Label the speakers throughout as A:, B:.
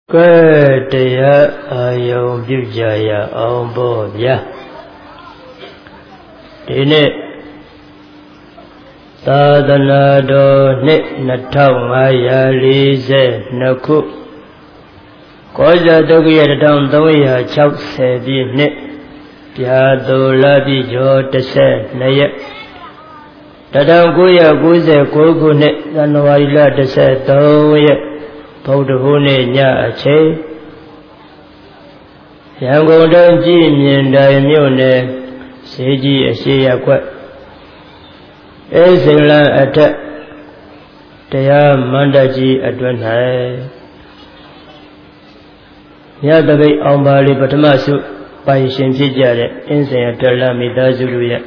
A: ကဲတရားအာယုံပြုကြရအောင်ပေါ့ဗျာဒီနေ့သာသနာတော်နှစ်2542ခုကောဇာတုတ်ရ1360ပြည့်နှစ်ပြာသူလပြည့်ကျော်12ရက်1999ခုနှစ်ဇန်နဝါရီလ13ရက်ဗုဒ္ဓဟူးနေ့ညအချိန်ရန်ကုန်တိုင်းကြည်မြင်တိုင်မြို့နယ်ဈေးကြီးအရှိရပ်ကွက်အေးစိန်လန်းအထက်တရားမန္တကြီးအတွင်း၌မြတ်တပိတ်အောင်ပါလီပထမဆုပိုင်ရှင်ဖြစ်ကြတဲ့အင်းစိန်အတွက်လာမိသားစုတို့ရဲ့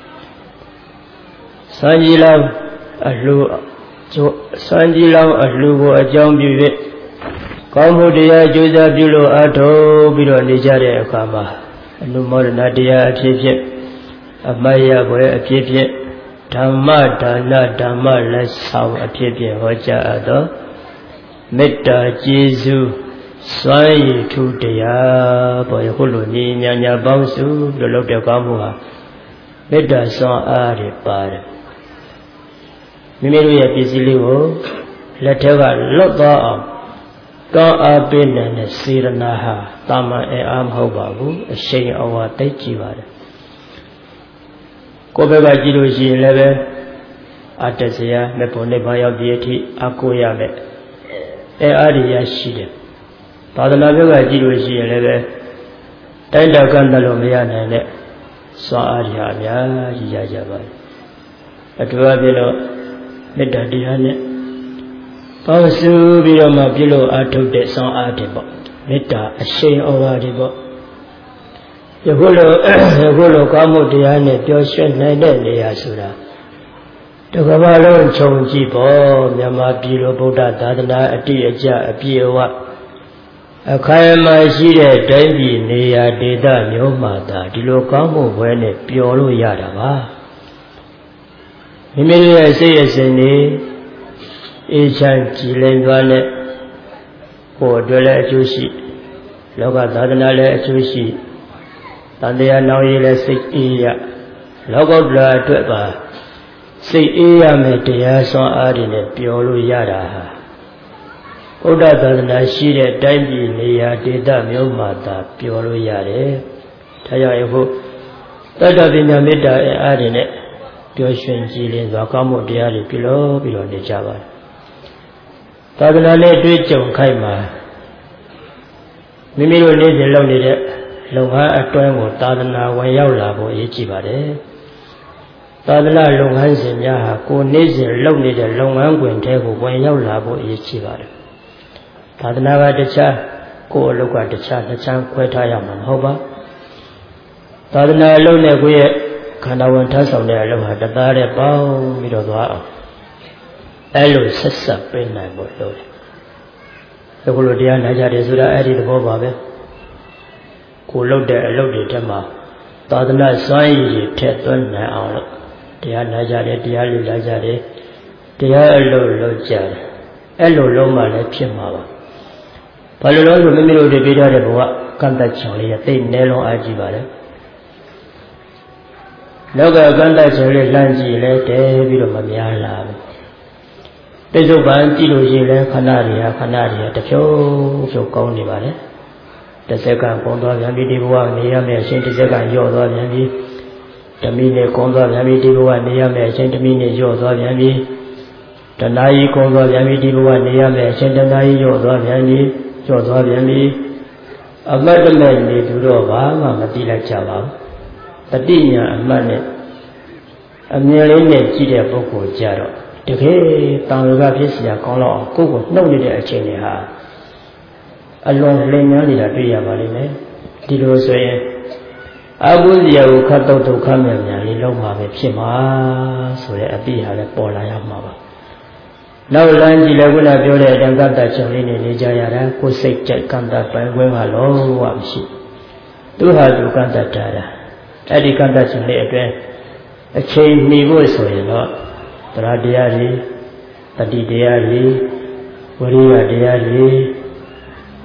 A: စံကြီးလောင်းအလှစံကြီးလောင်းအလှကိုအကြောင်းပြု၍ကောင်းမှုတရားကြိုးစားပြုလို့အားထုတ်ပြီးတော့နေကြတဲ့အခါမှာအနုမောဒနာတရားအဖြစ်ဖြင့်အမတ်ရပွဲအဖြစ်ဖြင့်ဓမ္မဒါနဓမ္မလက်ဆောင်အဖြစ်ဖြင့်ဟောကြားအပ်သောမေတ္တာကျေးဇူးစွမ်းရည်ထူးတရားပေါ်ယခုလိုညီညာပေါင်းစုလို့လုပ်တဲ့ကောင်းမှုဟာမေတ္တာစွမ်းအားတွေပါတယ်မိမိတို့ရဲ့ပစ္စည်းလေးကိုလက်ထဲကလွတ်သွားအောင်တောင်းအားပေးနိုင်တဲ့စေရနာဟာတာမန်အားမဟုတ်ပါဘူးအရှိန်အဝါသိကြည့်ပါတယ်ကိုယ်ဘက်ကကြည့်လို့ရှိရင်လည်းပဲအတ္တစရာမေဖို့နိဗ္ဗာန်ရောက်ပြည့်အထိအကိုရမယ်အားရရှိတယ်သာသနာ့ဘက်ကကြည့်လို့ရှိရင်လည်းပဲတိုက်တကန့်တယ်လို့မရနိုင်တဲ့စွမ်းအားတွေအများကြီးရကြပါတယ်အထူးအဖြစ်လို့မေတ္တာတရားနဲ့ပေါင်းစုပြီးတော့မှပြုလို့အားထုတ်တဲ့ဆောင်းအားတွေပေါ့မေတ္တာအရှိန်ဩဝါဒတွေပေါ့ယခုလိုကောင်းမှုတရားနဲ့ပျော်ရွှင်နိုင်တဲ့နေရာဆိုတာတစ်ကမ္ဘာလုံးခြုံကြည့်ပေါ့မြန်မာပြည်လိုဗုဒ္ဓသာသနာအတိအကျအပြည့်အဝအခိုင်အမာရှိတဲ့တိုင်းပြည်နေရာဒေသမျိုးမှာသာဒီလိုကောင်းမှုဘွဲနဲ့ပျော်လို့ရတာပါမိမိရဲ့စိတ်အစဉ်တွေအေးချမ်းကြည်လင်သွားတဲ့ကိုယ်အတွက်လည်းအကျိုးရှိလောကသာသနာလည်းအကျိုးရှိတန်တရားနောင်ရည်လည်းစိတ်အေးရလောကုတ္တရာအတွက်ပါစိတ်အေးရမယ်တရားစွမ်းအားတွေနဲ့ပျော်လို့ရတာဟာဘုရားသာသနာရှိတဲ့တိုင်းပြည်နေရာဒေသမျိုးမှာသာပျော်လို့ရတယ်ဒါကြောင့်ယခုတတ္တပညာမေတ္တာအားတွေနဲ့ပျော်ရွှင်ကြည်လင်စွာကောင်းမှုတရားတွေပြုလို့ပြီးတော့နေကြပါတယ်သာသနာနဲ့တွေ့ကြုံခိုက်မှာမိမိတို့နေ့စဉ်လုပ်နေတဲ့လုပ်ငန်းအတွင်းကိုသာသနာဝင်ရောက်လာဖို့အရေးကြီးပါတယ်သာသနာလုပ်ငန်းစဉ်များဟာကိုယ်နေ့စဉ်လုပ်နေတဲ့လုပ်ငန်းခွင်ထဲကိုဝင်ရောက်လာဖို့အရေးကြီးပါတယ်သာသနာကတခြားကိုယ်အလုပ်ကတခြားနှစ်ချမ်းခွဲထားရမှာမဟုတ်ပါသာသနာအလုပ်နဲ့ကိုယ့်ရဲ့ခန္ဓာဝင်ထမ်းဆောင်တဲ့အလုပ်ဟာတသားတည်းပေါင်းပြီးတော့သွားအောင်အဲ့လိုဆက်ဆက်ပေးနိုင်ဖို့လိုတယ်အခုလိုတရားနာကြတယ်ဆိုတာအဲ့ဒီသဘောပါပဲကိုလုပ်တဲ့အလုပ်တွေထဲမှာသာသနာစွမ်းရည်တွေထည့်သွင်းနိုင်အောင်လို့တရားနာကြတယ်တရားလေ့လာကြတယ်တရားအလုပ်လုပ်ကြတယ်အဲ့လိုလုံးမှလည်းဖြစ်မှာပါဘာလို့လဲဆိုမိမိတို့တွေပေးထားတဲ့ဘဝကံတတ်ချောင်လေးသိနေလုံးအားကြီးပါတယ်လောကကံတတ်ချောင်လေးလှမ်းကြည့်လဲတဲပြီးတော့မများလာဘူးပိဿုပန်ကြည့်လို့ရှိရင်ခဏတွေကတဖြုတ်ဖြုတ်ကောင်းနေပါလေတစ်စက္ကန့်ကုန်သွားပြန်ပြီဒီဘဝနေရမယ်အချိန်တစ်စက္ကန့်ရော့သွားပြန်ပြီတစ်မိနစ်ကုန်သွားပြန်ပြီဒီဘဝနေရမယ်အချိန်တစ်မိနစ်ရော့သွားပြန်ပြီတနာရီကုန်သွားပြန်ပြီဒီဘဝနေရမယ်အချိန်တနာရီရော့သွားပြန်ပြီအမတ်တမဲ့နေသူတော့ဘာမှမသိလိုက်ကြပါဘူးတတိညာအမတ်နဲ့အမြင်လေးနဲ့ကြည့်တဲ့ပုဂ္ဂိုလ်ကြတော့တကယ်တန်လျာဖြစ်เสียကောင်းတော့ကိုယ့်ကိုနှုတ်နေတဲ့အချိန်တွေဟာအလွန်လင်ညားနေတာတွေ့ရပါလိမ့်မယ်ဒီလိုဆိုရင်အဘုဇ္ဇယကိုခတ်တော့ဒုက္ခမြန်မြန်လေးလုံးမှာပဲဖြစ်မှာဆိုတဲ့အတိဟာလည်းပေါ်လာရမှာပါနောက်လမ်းကြည့်လည်းခုနပြောတဲ့အတိုင်းကတ္တချုပ်လေးနေကြရတာကိုယ်စိတ်ကြိုက်ကံတပိုင်ခွင့်ကလုံးဝမရှိသူဟာသူကံတတာအဲ့ဒီကံတချုပ်လေးအတွင်းအချိန်မီဖို့ဆိုရင်တော့တရားတရားတွေတတိတရားတွေဝိရိယတရားတွေ တရားတွေ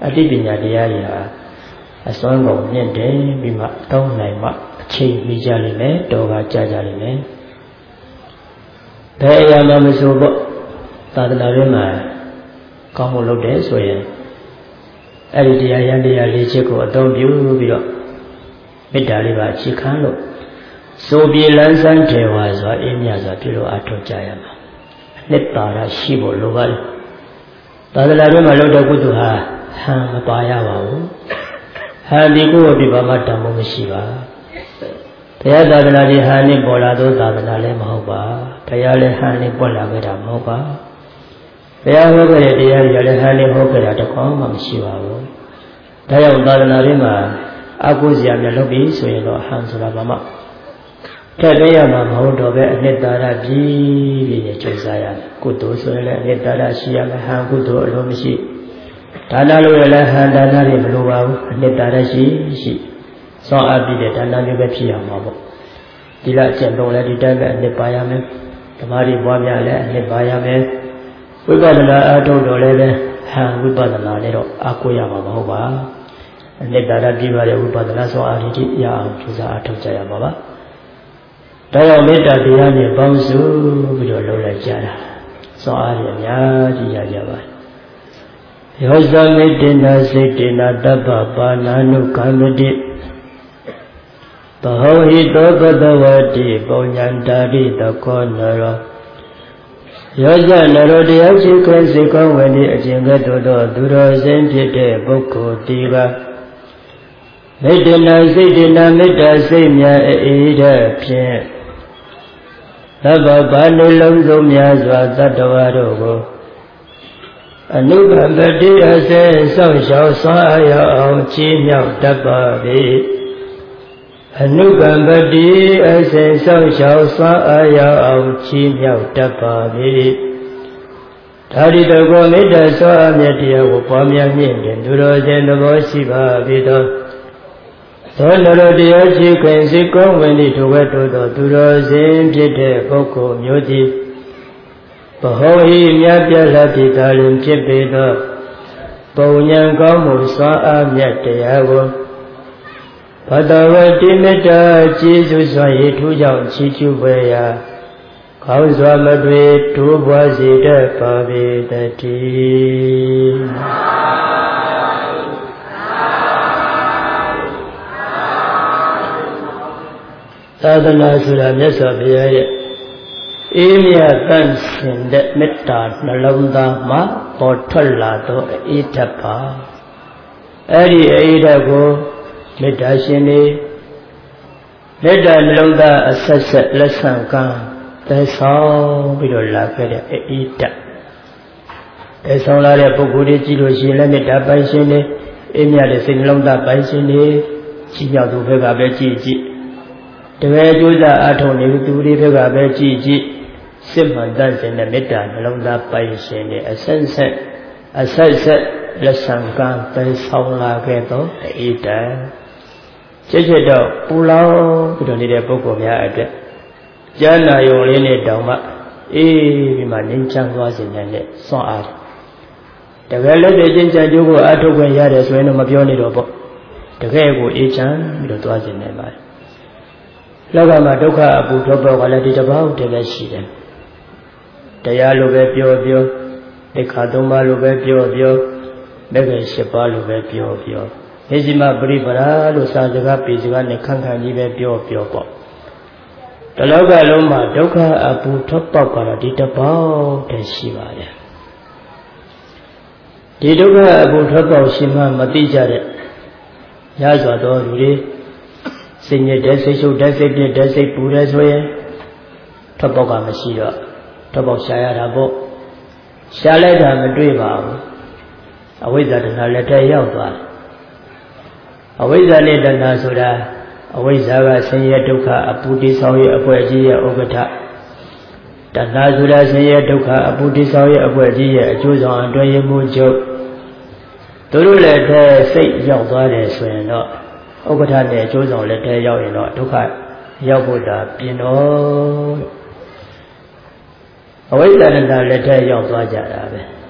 A: အတိပညာတရားတွေဟာအစွမ်းကုန်မြင့်တယ်ပြီးမှတောင်းနိုင်မှအချိန်မိကြလိမ့်မယ်တော်ကကြကြလိမ့်မယ်ဘယ်အရာမှမဆိုပေါ့သာသနာ့ရင်းမှာကောင်းမှုလုပ်တယ်ဆိုရင်အဲ့ဒီတရားရန်တရားလေးချက်ကိုအသုံးပြုပြီးတော့မေတ္တာလေးပါအခြေခံလို့ဆိုပြေလန်းဆန်းတယ်ဝါစွာအေးမြစွာပြုလို့အထောက်ကြရမှာအနှစ်သာရရှိဖို့လိုပါလေသာသနာ့ရင်းမှာလုပ်တဲ့ကုသိုလ်ဟာဟန်မပါရပါဘူးဟန်ဒီကိုဒီဘာမှတန်ဖို့မရှိပါဘုရားသာသနာ့ဒီဟန်နဲ့ပေါ်လာသောသာသနာလည်းမဟုတ်ပါဘုရားလည်းဟန်နဲ့ပေါ်လာခဲ့တာမဟုတ်ပါဘုရားဟောခဲ့တဲ့တရားတွေလည်းဟန်နဲ့ဟောခဲ့တာတခေါမှမရှိပါဘူးဒါကြောင့်သာသနာ့ရင်းမှာအကုစရာများလုပ်ပြီးဆိုရင်တော့ဟန်ဆိုတာဘာမှထက်သေးရမှာမဟုတ်တော့ပဲအနှစ်သာရပြီးပြီးကြိုးစားရတယ်ကုသိုလ်ဆိုရင်လည်းအနှစ်သာရရှိရမယ်ဟန်ကုသိုလ်အလိုမရှိဒါနလို့လည်းဟန်ဒါနတွေမလိုပါဘူးအနှစ်သာရရှိစောအားပြီးတဲ့ဒါနမျိုးပဲဖြစ်ရမှာပေါ့ဒီလားအကျင့်တော်လည်းဒီတိုင်းပဲအနှစ်ပါရမယ်ဓမ္မတွေပွားများလည်းအနှစ်ပါရမယ်ဝိပဿနာအားထုတ်တော်လည်းပဲဟန်ဝိပဿနာနဲ့တော့အားကိုးရမှာမဟုတ်ပါအနှစ်သာရပြီးပါတဲ့ဝိပဿနာစောအားတွေရအောင်ကြိုးစားအားထုတ်ကြရမှာပါဒါကြောင့်မေတ္တာတရားနဲ့ပေါင်းစုပြီးတော့လုပ်လိုက်ကြတာစောအားတွေအများကြီးရကြပါတယ်ယောဇမေတ္တနာစေတနာတပ္ပပါဏာနုကမ္မတိဘဟောဟိတောပတဝတိပုညံတာရိတခောနရောယောဇနရောတရားရှိခွင့်စေကောင်းဝင်သည့်အကျင့်ကဲ့သို့သောသူတော်စင်ဖြစ်တဲ့ပုဂ္ဂိုလ်ဒီကမေတ္တနာစေတနာမေတ္တာစိတ်များအေးတဲ့ဖြင့်သဗ္ဗဘာနှလုံးစုံများစွာသတ္တဝါတို့ကိုအနုပပတိအစေစောင့်ရှောက်ဆွမ်းအားရအောင်ချီးမြှောက်တတ်ပါ၏အနုပပတိအစေစောင့်ရှောက်ဆွမ်းအားရအောင်ချီးမြှောက်တတ်ပါ၏ဒါရီတကောမေတ္တာဆွမ်းအားမြတ်တရားကိုပွားများမြင့်တဲ့သူတော်စင်သဘောရှိပါပြီသောသောနရတရားရှိခွင့်စိတ်ကောင်းဝင်သည့်ထိုဘက်သို့သောသူတော်စင်ဖြစ်တဲ့ပုဂ္ဂိုလ်မျိုးသည်ဘဟောဟိမြတ်ပြလတိသာလင်ဖြစ်ပေသောပုံဉဏ်ကောင်းမှုစွမ်းအားမြတ်တရားကိုဘဒဝတိမေတ္တာကျေးဇူးစွာရထူးကြောင့်ချီးကျူးပွေရာကောင်းစွာမတွေ့တိုးပွားစေတတ်ပါပေတည်းသာသနာဆိုတာမြတ်စွာဘုရားရဲ့အေးမြတ်တန့်စင်တဲ့မေတ္တာနှလုံးသားမှာပေါ်ထွက်လာသောအေးဓာတ်ပါအဲ့ဒီအေးဓာတ်ကိုမေတ္တာရှင်တွေမေတ္တာနှလုံးသားအဆက်ဆက်လက်ဆံကမ်းသဲဆောင်ပြီးတော့လာခဲ့တဲ့အေးဓာတ်သဲဆောင်လာတဲ့ပုဂ္ဂိုလ်တွေကြည့်လို့ရှိရင်လည်းမေတ္တာပိုင်ရှင်တွေအေးမြတ်တဲ့စိတ်နှလုံးသားပိုင်ရှင်တွေကြည်မြောက်သူဘက်ကပဲကြည်ကြည်တကယ်ကြိုးစားအားထုတ်နေသူတွေဘက်ကပဲကြည်ကြည်စစ်မှန်တတ်တဲ့မေတ္တာနှလုံးသားပိုင်ရှင်တွေအဆက်ဆက်လက်ဆံကမ်းသဲဆောင်လာခဲ့သောအေးဓာတ်ချစ်တော့ပူလောင်ပြီးတော့နေတဲ့ပုဂ္ဂိုလ်များအတွက်ကျမ်းနာယုံလေးနဲ့တောင်မှအေးပြီးမှငြိမ်းချမ်းသွားစေတဲ့စွမ်းအားတကယ်လက်တွေ့ချင်းချမ်းကျိုးကိုအားထုတ်ခွင့်ရတယ်ဆိုရင်တော့မပြောနေတော့ပေါ့တကယ်ကိုအေးချမ်းပြီးတော့သွားစေနိုင်ပါတယ်လောကမှာဒုက္ခအပူထောပေါကလည်းဒီတစ်ပေါက်တည်းပဲရှိတယ်တရားလိုပဲပြောပြောသိက္ခာ၃ပါးလိုပဲပြောပြောမဂ္ဂင်၈ပါးလိုပဲပြောပြောဟေဇိမပရိပရာလို့စာစကားပေစကားနဲ့ခန့်ခန့်ကြီးပဲပြောပြောပေါ့တလောကလုံးမှာဒုက္ခအပူထောပေါကတော့ဒီတစ်ပေါက်တည်းရှိပါတယ်ဒီဒုက္ခအပူထောပေါရှိမှမသိကြတဲ့ရစွာသောလူတွေစိတ်ညစ်တဲ့စိတ်ရှုပ်တဲ့စိတ်ပြည့်တဲ့စိတ်ပူတဲ့ဆိုရင်ထွက်ပေါက်ကမရှိတော့ထွက်ပေါက်ရှာရတာပေါ့ရှာလိုက်တာမတွေ့ပါဘူးအဝိဇ္ဇာတဏှာလက်ထဲရောက်သွားတယ်အဝိဇ္ဇာနဲ့တဏှာဆိုတာအဝိဇ္ဇာကဆင်းရဲဒုက္ခအပူတိဆောင်ရဲ့အဖွဲ့အကြီးရဲ့ဥက္ကဋ္ဌတဏှာဆိုတာဆင်းရဲဒုက္ခအပူတိဆောင်ရဲ့အဖွဲ့အကြီးရဲ့အကျိုးဆောင်အတွင်းရမှုချုပ်သူတို့လည်းထဲစိတ်ရောက်သွားတယ်ဆိုရင်တော့ဥက္ကဋ္ဌနဲ့အကျိုးဆောင်လက်ထဲရောက်ရင်တော့ဒုက္ခရောက်ဖို့တာပြင်တော့အဝိဇ္ဇာနဲ့လက်ထဲရောက်သွားကြတာပဲ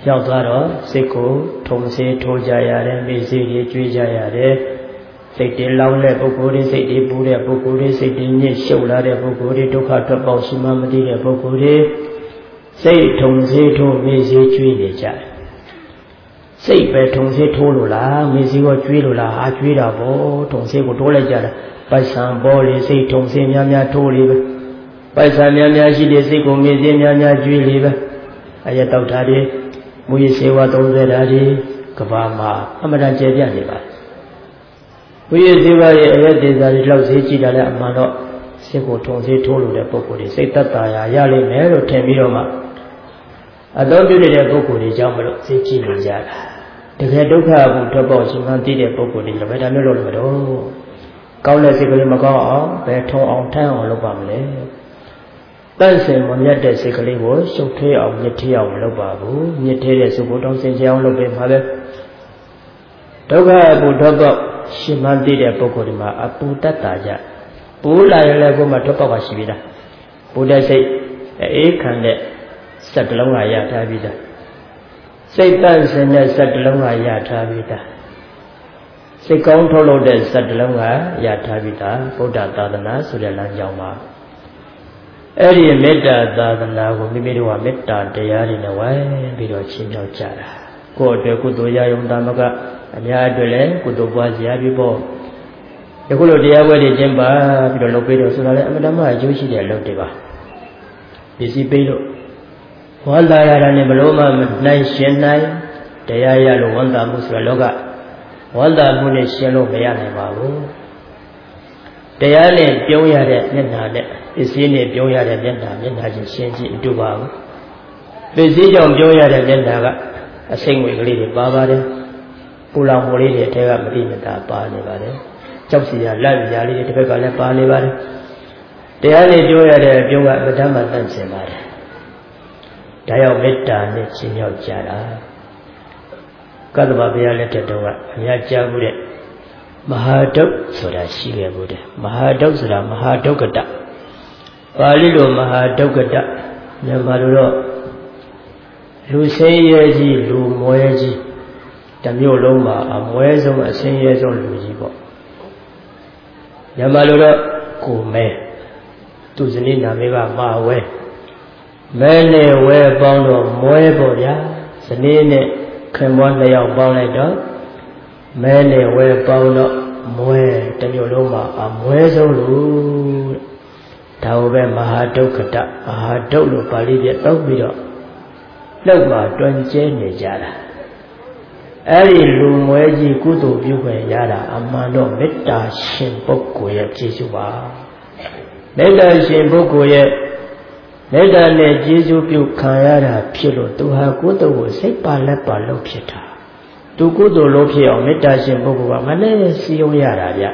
A: ရောက်သွားတော့စိတ်ကိုထုံစေးထိုးကြရတယ်မေ့စေးတွေကျွေးကြရတယ်စိတ်တွေလောင်းတဲ့ပုဂ္ဂိုလ်တွေစိတ်တွေပူတဲ့ပုဂ္ဂိုလ်တွေစိတ်တွေညစ်ရှုပ်လာတဲ့ပုဂ္ဂိုလ်တွေဒုက္ခထွက်ပေါက်ရှိမှမသိတဲ့ပုဂ္ဂိုလ်တွေစိတ်ထုံစေးထိုးမေ့စေးကျွေးနေကြတယ်စိတ်ပဲထုံစေးထိုးလို့လားမေ့စေးကိုကျွေးလို့လားကျွေးတာပေါ့ထုံစေးကိုထိုးလိုက်ကြတာပိုက်ဆံပေါ်လေစိတ်ထုံစေးများများထိုးလေပဲပိုက်ဆံများများရှိတဲ့စိတ်ကိုမေ့စေးများများကျွေးလေပဲအရတောက်တာတွေမူရစေဝါ30ဓာတ်တွေကဘာမှာအမှန်တန်ကျေပြတ်နေပါမူရစေဝါရဲ့အရဒေသတွေလောက်စေးကြည့်တာလည်းအမှန်တော့စိတ်ကိုထုံစေးထိုးလို့တဲ့ပုဂ္ဂိုလ်တွေစိတ်သက်သာရာရလိမ့်မယ်လို့ထင်ပြီးတော့မှအတော်ပြုနေတဲ့ပုဂ္ဂိုလ်တွေကြောင့်မလို့စိတ်ကြည့်နေကြတာတကယ်ဒုက္ခဘူးထွက်ပေါက်ရှင်မှသိတဲ့ပုဂ္ဂိုလ်တွေလည်းဘယ်ဒါမျိုးလုပ်လို့မတော့ကောင်းတဲ့စိတ်ကလေးမကောင်းအောင်ဘယ်ထုံအောင်ထမ်းအောင်လုပ်ပါမလဲတန့်စင်မမြတ်တဲ့စိတ်ကလေးကိုရှုပ်ထွေးအောင်မြစ်ထအောင်မလုပ်ပါဘူးမြစ်ထဲတဲ့စုကိုတောင်းစင်ကြအောင်လုပ်ပေးမှာပဲဒုက္ခဘူးထွက်ပေါက်ရှင်မှသိတဲ့ပုဂ္ဂိုလ်တွေမှာအပူတတ်တာကြပူလာရင်လည်းကိုယ်မှာထွက်ပေါက်ကရှိပြီလားပူတဲ့စိတ်အေးခံတဲ့စက်တလုံးကရထားပြီးသားစိတ်တန့်စင်တဲ့စက်တလုံးကရထားပြီးသားစိတ်ကောင်းထုတ်လို့တဲ့စက်တလုံးကရထားပြီးသားဗုဒ္ဓသာသနာဆိုတဲ့လမ်းကြောင်းမှာအဲ့ဒီမေတ္တာသာသနာကိုမိမိတို့ကမေတ္တာတရားတွေနဲ့ဝိုင်းပြီးတော့ချီးမြှောက်ကြတာကိုယ့်အတွက်ကုသိုလ်ရယုံတာမကအများအတွက်လည်းကုသိုလ်ပွားစရာပြီးပေါ့ဒီခုလိုတရားပွဲတွေကျင်းပပြီးတော့လုပ်ပြီးတော့ဆိုတာလည်းအမှန်တမ်းအကျိုးရှိတဲ့အလုပ်တွေပါပစ္စည်းပေးလို့ဝန္တာရတာနဲ့ဘလို့မှနိုင်ရှင်နိုင်တရားရလို့ဝန္တာမှုဆိုတာလောကဝန္တာမှုနဲ့ရှင်လို့မရနိုင်ပါဘူးတရားနဲ့ပြုံးရတဲ့မျက်နှာနဲ့ပစ္စည်းနဲ့ပြုံးရတဲ့မျက်နှာချင်းရှင်းကြည့်အတူပါဘူးပစ္စည်းကြောင့်ပြုံးရတဲ့မျက်နှာကအစိမ့်ငွေကလေးတွေပါပါတယ်ပူလောင်မှုလေးတွေအထက်ကမတိမတာပါနေပါတယ်ကြောက်စီရလက်ရလေးတွေတစ်ဖက်ကလည်းပါနေပါတယ်တရားနဲ့ပြုံးရတဲ့ပြုံးကပဋ္ဌာန်းမှတန့်စင်ပါတယ်ဒါရောက်မေတ္တာနဲ့ချီးမြှောက်ကြတာကတ္တဗဘုရားလက်ထက်တော့ကအများကြားမှုတဲ့မဟာဒုက္ခဆိုတာရှိခဲ့ဘူးတဲ့မဟာဒုက္ခဆိုတာမဟာဒုက္ခတပါဠိလိုမဟာဒုက္ခတမြန်မာလိုတော့လူဆင်းရဲကြီးလူမွဲကြီးတစ်မျိုးလုံးမှာအမွဲဆုံးအဆင်းရဲဆုံးလူကြီးပေါ့မြန်မာလိုတော့ကိုမဲသူဇနီးနာမည်ကမဝဲမဲနဲ့ဝဲပေါင်းတော့မွဲပေါ့ဗျာဇနီးနဲ့ခင်ပွားနှစ်ယောက်ပေါင်းလိုက်တော့မဲနဲ့ဝဲပေါင်းတော့မွဲတစ်မျိုးလုံးမှာအမွဲဆုံးလူဒါဟုတ်ပဲမဟာဒုက္ခတမဟာဒုက္ခလို့ပါဠိပြတောက်ပြီးတော့လောက်ပါတွင်ကျဲနေကြတာအဲ့ဒီလူမွဲကြီးကုသိုလ်ပြုခွင့်ရတာအမှန်တော့မေတ္တာရှင်ပုဂ္ဂိုလ်ရဲ့ကျေးဇူးပါမေတ္တာရှင်ပုဂ္ဂိုလ်ရဲ့မေတ္တာနဲ့ကျေးဇူးပြုခံရတာဖြစ်လို့သူဟာကုသိုလ်ကိုစိတ်ပါလက်ပါလုပ်ဖြစ်တာသူကုသိုလ်လို့ဖြစ်အောင်မေတ္တာရှင်ပုဂ္ဂိုလ်ကမနဲ့စီယုံရတာဗျ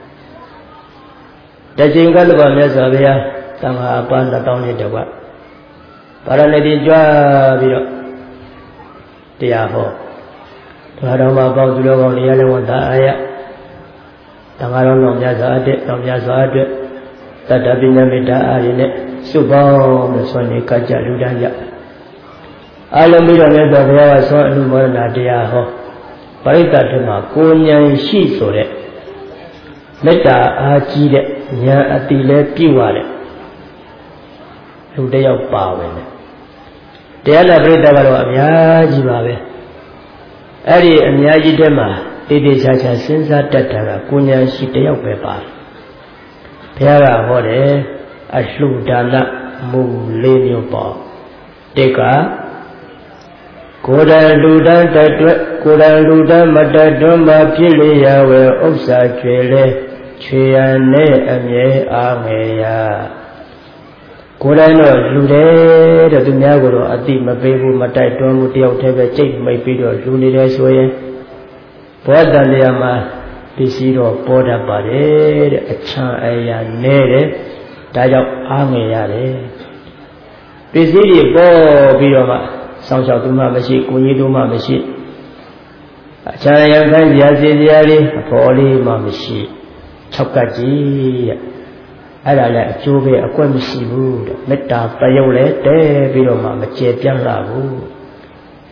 A: တချိန်ကတည်းကမြတ်စွာဘုရားသံဃာအပန်း1000နဲ့တကွပါရဏတိကြွပြီးတော့တရားဟောဒါတော်မှာပေါင်းသူတော်ကောင်းတရားလည်းဝန်တာအာရသံဃာတော်တော်များစွာအတွက်တော်များစွာအတွက်တတ္တပိဏမေတ္တာအာရနဲ့စုပေါင်းလို့ဆိုနေကြကြလူတန်းကြအလုံးပြီးတော့မြတ်စွာဘုရားကဆောအနုမောဒနာတရားဟောပရိသတ်တွေမှာကိုဉာဏ်ရှိဆိုတဲ့မေတ္တာအားကြီးတဲ့ဉာဏ်အတိလဲပြည့်ဝတဲ့လူတစ်ယောက်ပါဝင်တယ်တရားနာပရိသတ်ကတော့အများကြီးပါပဲအဲ့ဒီအများကြီးတည်းမှာတိတိကျကျစဉ်းစားတတ်တာကကိုဉာဏ်ရှိတစ်ယောက်ပဲပါဘုရားကဟောတယ်အလှူဒါနမူ၄မျိုးပေါ့တစ်ကကိုယ်တိုင်လူတန်းတအတွက်ကိုယ်တိုင်လူတန်းမတတ်တွန်းမှဖြစ်လျာဝဲဥစ္စာကျွေလဲချွေရနဲ့အမြဲအားငယ်ရာကိုယ်တိုင်တော့လူတယ်တဲ့သူများကတော့အတိမပေးဘူးမတိုက်တွန်းဘူးတယောက်တည်းပဲကြိတ်မိတ်ပြီးတော့လူနေတယ်ဆိုရင်ဘောတန်တရားမှာပစ္စည်းတော့ပေါ်တတ်ပါတယ်တဲ့အချမ်းအရာနဲတယ်ဒါကြောင့်အားငယ်ရတယ်ပစ္စည်းတွေပေါ်ပြီးတော့မှဆောင်းလျှောက်သူမှမရှိကိုကြီးသူမှမရှိအချမ်းအရာခိုင်းစရာစီစရာလေးအဖော်လေးမှမရှိ6ကတ်ကြီးတဲ့အဲ့ဒါလည်းအကျိုးပဲအကွက်မရှိဘူးတဲ့မေတ္တာတယုတ်လည်းတဲပြီးတော့မှမကျေပြန့်လာဘူး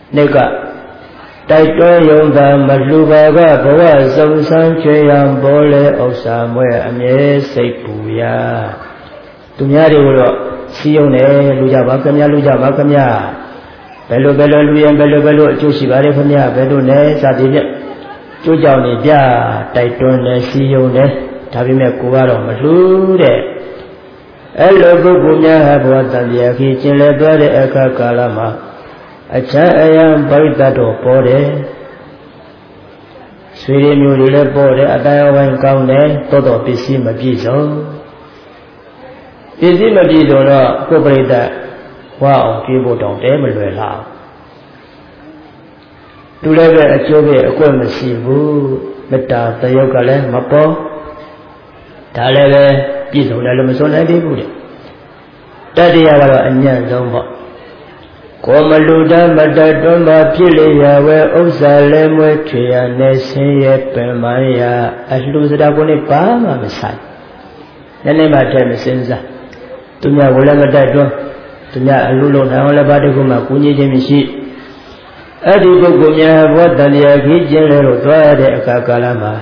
A: Nega Taito Yonda Malubaga Bawa Sausan Chuyam Bole Osamwe Amye Seipuya Tunyari Uro Sione Luja Bakamya Belo Luyan Belo Chushibare Fanya Belo Ne Sadivya Chujao Ni Bia Taito Ne Sione Tabime Kuwaro Malude Elo Gugunya Habuatandia Kichile Bade Eka Kalama Achayam Baritado Pore Swiri Murile Pore Atayawan Kaune Todo Pisi Magizo Pisi Magizo no Kubrita Wow People don't ever allow To live a Chobe Akwamasibu Meta Tayokale Mapo Taleve Piso Nalamasona Dibudi Tadiava Anyan Zomba Komaluda Madadumba Piliyawe Osalemwe Tria Neseye Permaya Asluzabuni Pama Masai Nanema Temisenza Tunya Wulamadadum Tunya Alulo Naolabadaguma Kuni Jemishi Adigo Gumya Watalia Gijero Twade Akakalama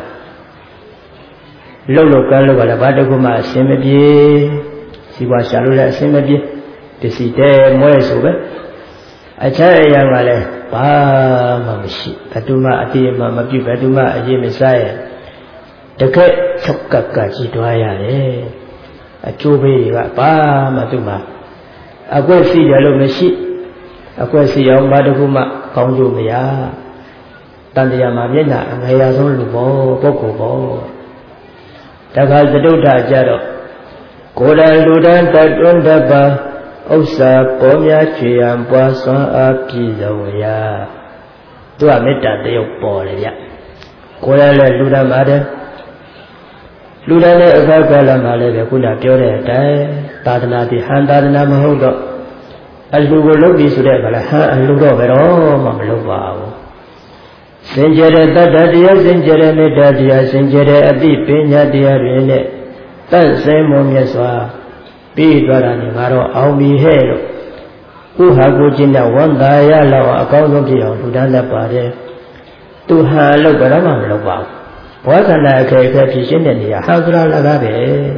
A: Lolo Kalo Galabadaguma Semebi Siwa Shalula Semebi Desite Moesube Achaya Male, Pamashi, Patuma Atima Mapi Patuma Ajimisaya, the Ket Chokakachi Dwaya, a Chobe, Pamatuma, a Gwesi Yalomeshi, a Gwesi Yom Badahuma, Kongumia, Tandia Mamina, and Hayazon Lubo, Bokobo. Takal the Dota Jado, Koda Ludan, Tadundaba. Osa Pomya Chuyam Poisson Apizawaya Tua Meta de Opolia Kola Luda Made Luda Vakala Male Kuna Pure Tadana di Handana Mahodo Alugo Lobi Sudebala and Ludo Vero Mamlova Singere Dadia Singere Medadia Singere Abi Pena Dia Rene Tansemo Yeswa Pidwarani Maro Aumi Hero Uhagujina Wandaya Law account of the Udana Pare to Halo Barama Lova. What an accusation in the Hazra Lagabe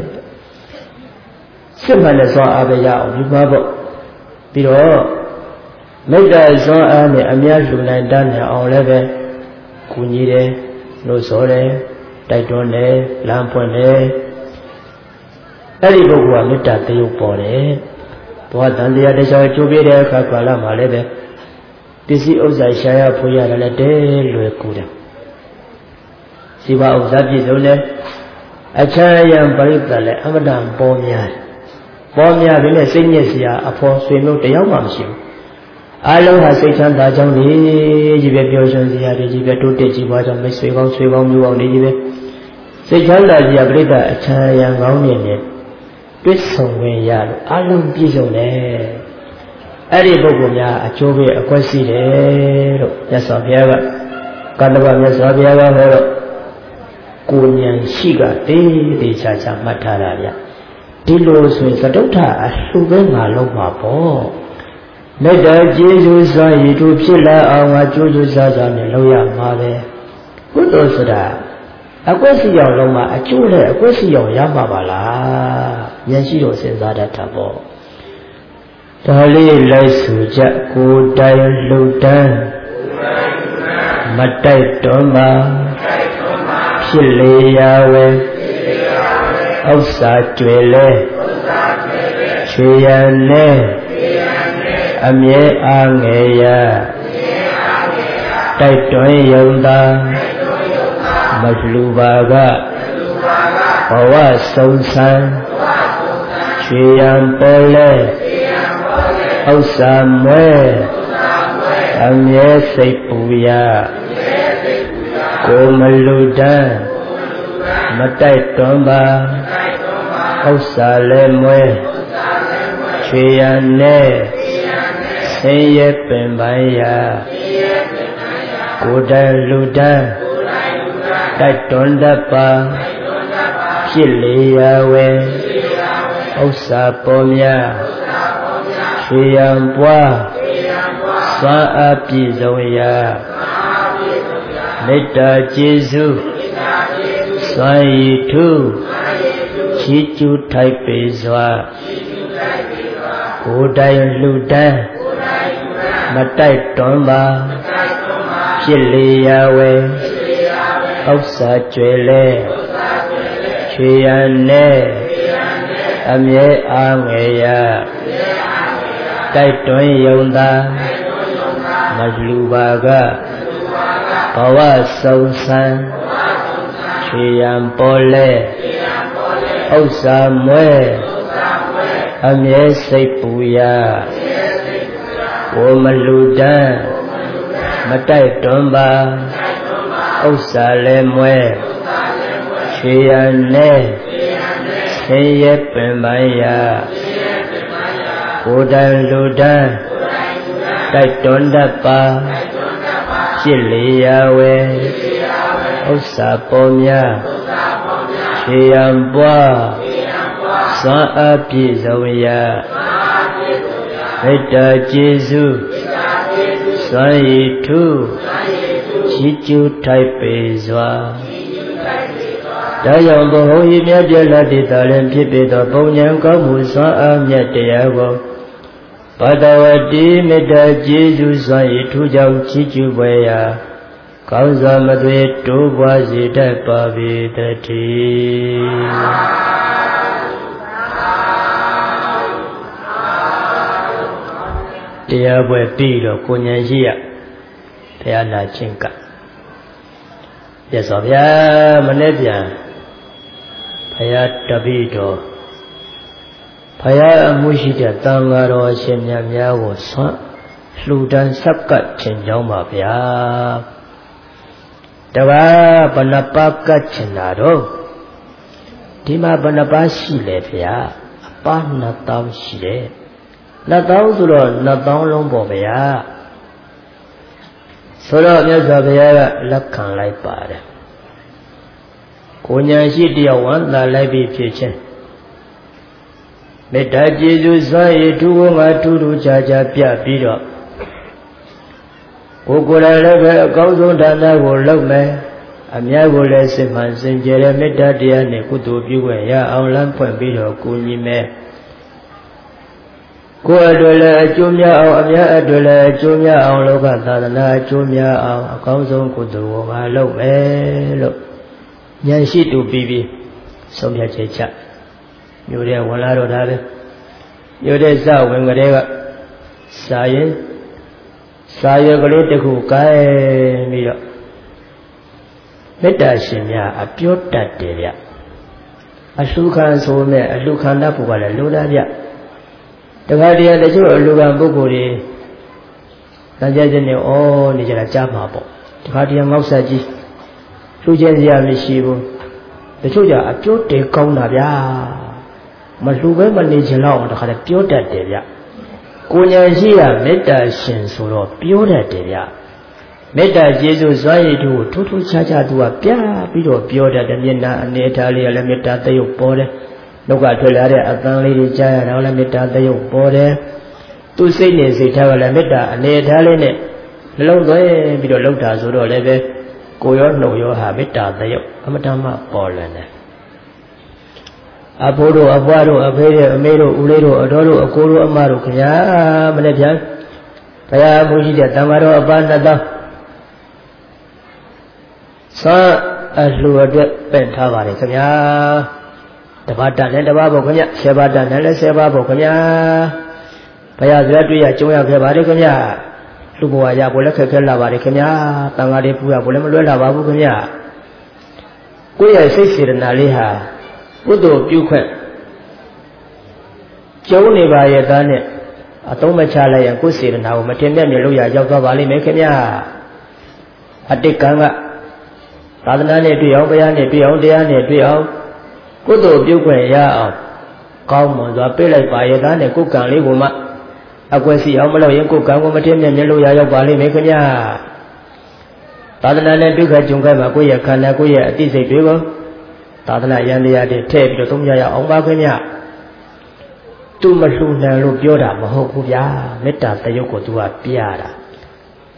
A: Simple saw Abaya of Yubabo Piro Meda saw Ami Amia Junan Dana on level Kunire No Sore Taitone Lampone Everybody looked at the body. What on the other side to be there, Kakala Malebe. This is Ozashaya Puya and a day, Lukuda. Siva of Zabizone, a Chayam Baritale, Amadam Bomia. Bomia, when a senior, a poor swim of the young mamship. I know how Satan Dajani, Jibetion, the Jibetu, Jibat, and Miss Swivon, you on the Jibe. Satan Dajabrita, a Chayam Roundin. Somewhere yard, Alum Pizone. Eddie Bogumia, a Chobe, a Quasi, Yasaviava, Kanava, Yasaviava, Kunyan Shiga, the Chacha Matararia. Tilos with Sadota, a Suvema Loma Po. Meda Jesus, I do Pilla, our Juju Zazan, and Loya Mave. Good also that. A Quasi Loma, a Chule, a Quasi Yamabala. Yashiro says that tabo. Tali Laisuja, Kudai Ludan Matai Toma Shiliyawe Osa Twele Chuyane Amye Angeya Taitoy Yonda Majlubaga Bawa Sausan Chuyam Pole Osamwe Amye Seipuya Komaludan Matai Tomba Osalemwe Chuyane Seye Pembaya Kodaludan Taitondapa Kiliyawe Osa Pomya Chuyam Pwa စွမ်းအားပြည့်စုံရာမေတ္တာကျေးဇူးစွမ်းရည်ထူးချီးကျူးထိုက်ပေစွာကိုယ်တိုင်လှူဒန်းမတိုက်တွန်းပါဖြစ်လေရာဝဲဥစ္စာကျွဲလဲချွေရန်နဲ့အမြဲအားငယ်ရာတိုက်တွန်းယုံသာမလှူပါကဘဝဆုံးဆန်းချွေရန်ပေါ်လဲဥစ္စာမွဲအမြဲစိတ်ပူရာကိုမလူတန်းမတိုက်တွန်းပါဥစ္စာလည်းမွဲချွေရန်နဲ့ဆင်းရဲပင်ပန်းရာကိုယ်တိုင်လူတန်းတိုက်တွန်းတတ်ပါဖြစ်လေရာဝဲဥစ္စာပေါ်များချွေရန်ပွားစွမ်းအားပြည့်စုံရာမေတ္တာကျေးဇူးစွမ်းရည်ထူးချီးကျူးထိုက်ပေစွာဒါကြောင့်ဘုံဤမြတ်ပြည့်လာတည်တော်လည်းဖြစ်ပေသောပုံဉ္ဇဉ်ကောင်းမှုစွမ်းအားမြတ်တရားကိုဘဒဝတိမေတ္တာကျေးဇူးစွမ်းရည်ထူးကြောင့်ချီးကျူးပွေရာကောင်းစွာမသွေတိုးပွားစေတတ်ပါပေတည်းတရားပွဲပြီးတော့ကိုဉာဏ်ရှိရဘုရားလာချင်းကရသော်ဗျာမနေ့ပြန်ဘုရားတပည့်တော်ဘုရားအမှုရှိတဲ့တန်ဃာတော်အရှင်မြတ်များကိုဆွမ်းလှူဒန်းဆက်ကပ်ခြင်းကြောင်းပါဗျာတပါးဘဏ္ဍပါကတ်ချင်တာတော့ဒီမှာဘဏ္ဍပါရှိလေဗျာအပါ2000ရှိတယ်2000ဆိုတော့2000လုံးပေါ့ဗျာဆိုတော့မြတ်စွာဘုရားကလက်ခံလိုက်ပါတယ်ကိုညာရှိတယောက်ဝမ်းသာလိုက်ပြီးဖြစ်ချင်းမေတ္တာကျေးဇူးစွမ်းရည်ထူးကိုငါထူးထူးခြားခြားပြပြီးတော့ကိုယ်တိုင်လည်းပဲအကောင်းဆုံးဌာနကိုလုပ်မယ်အများကိုလည်းစိတ်မှန်စင်ကြယ်တဲ့မေတ္တာတရားနဲ့ကုသိုလ်ပြုခွင့်ရအောင်လမ်းဖွင့်ပြီးတော့ကိုညီမယ်ကိုယ်အတွက်လည်းအကျိုးများအောင်အများအတွက်လည်းအကျိုးများအောင်လောကသာသနာအကျိုးများအောင်အကောင်းဆုံးကုသိုလ်ကိုငါလုပ်မယ်လို့ဉာဏ်ရှိတူပြီးဆုံးဖြတ်ချက်ချမြို့ထဲဝင်လာတော့တာပဲမြို့ထဲစဝင်ကလေးကစာရွက်ကလေးတစ်ခုကိုင်းပြီးတော့မေတ္တာရှင်များအပြောတတ်တယ်ဗျအလှခံဆိုမဲ့အလှခံတတ်ဖို့ကလည်းလိုလားဗျတခါတည်းတချို့အလှခံပုဂ္ဂိုလ်တွေတန်ကြတဲ့နဲ့ဩနေကြတာကြားမှာပေါ့တခါတည်းငေါက်ဆက်ကြီးလှူခြင်းစရာမရှိဘူးတချို့ကြအပြောတေကောင်းတာဗျာမလှူပဲမနေချင်တော့တခါတည်းပြောတတ်တယ်ဗျကိုဉာဏ်ရှိရမေတ္တာရှင်ဆိုတော့ပြောတတ်တယ်ဗျမေတ္တာကျေးဇူးစွမ်းရည်တို့ထူးထူးခြားခြားသူကပြပြီးတော့ပြောတတ်တယ်မျက်နှာအနေထားလေးကလည်းမေတ္တာသရုပ်ပေါ်တယ်လောကထွက်လာတဲ့အသံလေးတွေကြားရတော့လည်းမေတ္တာသရုပ်ပေါ်တယ်သူစိတ်နဲ့စိတ်ထားကလည်းမေတ္တာအနေထားလေးနဲ့နှလုံးသွင်းပြီးတော့လောက်တာဆိုတော့လည်းပဲကိုရောနှုတ်ရောဟာမေတ္တာသရုပ်အမတ္တမပေါ်လည်တယ်အဖိုးတို့အဖွားတို့အဖေတို့အမေတို့ဦးလေးတို့အတော်တို့အကိုတို့အမတို့ခင်ဗျာမနေ့ပြန်ဘုရားမှုရှိတဲ့တမ္မာတော်အပါ2000သာအလှူအတွက်ပင့်ထားပါတယ်ခင်ဗျာတပါးတန်နဲ့တပါးဖို့ခင်ဗျ10ပါးတန်နဲ့လည်း10ပါးဖို့ခင်ဗျာဘုရားဇေတွေ့ရကျုံရခဲ့ပါတယ်ခင်ဗျာလူဘဝရဖို့လည်းခက်ခဲလာပါတယ်ခင်ဗျာတန်ဃာတွေပူရဖို့လည်းမလွယ်လာပါဘူးခင်ဗျာကိုယ့်ရဲ့စိတ်စေတနာလေးဟာကုသိုလ်ပြုခွင့်ကျုံနေပါရဲ့သားနဲ့အသုံးမချလိုက်ရင်ကိုယ်စေတနာကိုမထင်မြတ်မြင်လို့ရရောက်သွားပါလိမ့်မယ်ခင်ဗျာအတိတ်ကံကသာသနာနဲ့တွေ့အောင်ဘုရားနဲ့တွေ့အောင်တရားနဲ့တွေ့အောင်ကုသိုလ်ပြုခွင့်ရအောင်ကောင်းမွန်စွာပြေးလိုက်ပါရဲ့သားနဲ့ကိုယ်ကံလေးကိုမှအကွယ်စီအောင်မလုပ်ရင်ကိုယ်ကံကိုမထင်မြတ်မြင်လို့ရရောက်ပါလိမ့်မယ်ခင်ဗျာသာသနာနဲ့တွေ့ခကြုံခဲ့မှာကိုယ့်ရဲ့ခန္ဓာကိုယ့်ရဲ့အသိစိတ်တွေကိုသာသနာယန္တရားတွေထည့်ပြီးတော့သုံးကြရအောင်ပါခင်ဗျာသူမလှူနိုင်လို့ပြောတာမဟုတ်ဘူးဗျာမေတ္တာတယုတ်ကိုသူကပြတာ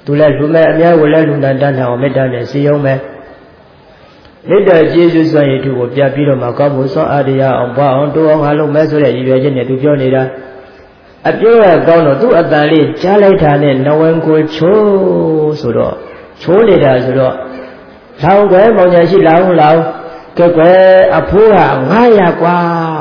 A: သူလည်းလူမဲ့အများကိုလည်းလူနာတန်းအောင်မေတ္တာနဲ့စီယုံမယ်မေတ္တာကျေးဇူးစွမ်းရည်သူကိုပြပြီးတော့မှကောင်းမှုစွမ်းအားတရားအောင်ပွားအောင်တိုးအောင်အားလုံးမဲ့ဆိုတဲ့ရည်ရွယ်ချက်နဲ့သူပြောနေတာအပြောရကောင်းတော့သူ့အတန်လေးကြားလိုက်တာနဲ့နဝင်ကိုချိုးဆိုတော့ချိုးနေတာဆိုတော့လောင်ကွယ်မောင်ညာရှိလောင်ကဲကွယ်အဖိုးက900กว่า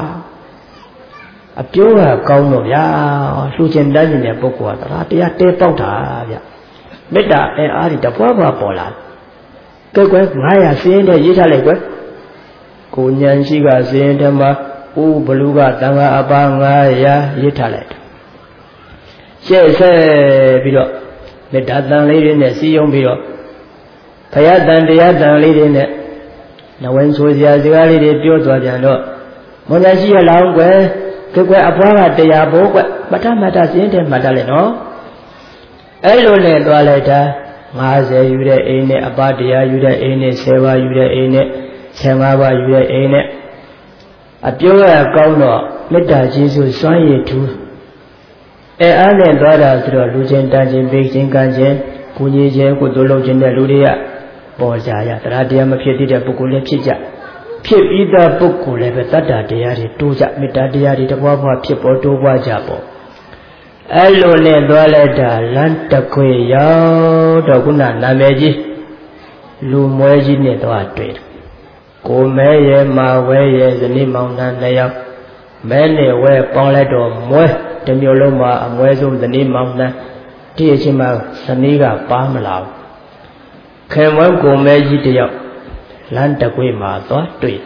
A: အပြောရကောင်းတော့ဗျာလှူခြင်းတန်းနေတဲ့ပုဂ္ဂိုလ်ကတရားတဲပေါက်တာဗျမေတ္တာအားဒီတပွားပွားပေါ်လာကဲကွယ်900စင်းတဲ့ရေးထားလိုက်ကွယ်ကိုဉာဏ်ရှိကစင်းတဲ့မှာဦးဘလူကတန်ခါအပါ900ရေးထားလိုက်ရှေ့ဆက်ပြီးတော့မေတ္တာတန်လေးတွေနဲ့စီယုံပြီးတော့ဘုရားတန်တရားတန်လေးတွေနဲ့နဝင်ဆိုစရာစကားလေးတွေပြောသွားပြန်တော့မောင်ညာရှိရလောင်းကွယ်ကဲကွယ်အဖွားကတရားဘိုးကွယ်မတမတစင်းတဲ့မှတ်တယ်နော်အဲ့လိုနဲ့သွားလိုက်တာ50ယူတဲ့အိမ်နဲ့အပတရားယူတဲ့အိမ်နဲ့10ပါးယူတဲ့အိမ်နဲ့15ပါးယူတဲ့အိမ်နဲ့အပြောရကောင်းတော့မေတ္တာကျေးဇူးစွမ်းရည်ထူးအားနဲ့သွားတာဆိုတော့လူချင်းတန်းချင်းပေးချင်းကမ်းချင်းကိုကြီးချင်းကိုတို့လုံးချင်းတဲ့လူတွေကပေါ်ကြရတရားတရားမဖြစ်သေးတဲ့ပုဂ္ဂိုလ်လည်းဖြစ်ကြဖြစ်ပြီးသားပုဂ္ဂိုလ်လည်းပဲတတ္တတရားတွေတိုးကြမေတ္တာတရားတွေတပွားပွားဖြစ်ပေါ်တိုးပွားကြပေါ့အဲ့လိုနဲ့သွားလိုက်တာလမ်းတခွေရောက်တော့ခုနနာမည်ကြီးလူမွဲကြီးနဲ့သွားတွေ့ကိုမဲရဲ့မာဝဲရဲ့ဇနီးမောင်နှံ2ယောက်မဲနဲ့ဝဲပေါင်းလိုက်တော့မွဲတစ်မျိုးလုံးမှာအမွဲဆုံးဇနီးမောင်နှံဒီအချိန်မှာဇနီးကပါမလာဘူးခင်ဝဲကိုမဲကြီးတယောက်လမ်းတခွေမှာသွားတွေ့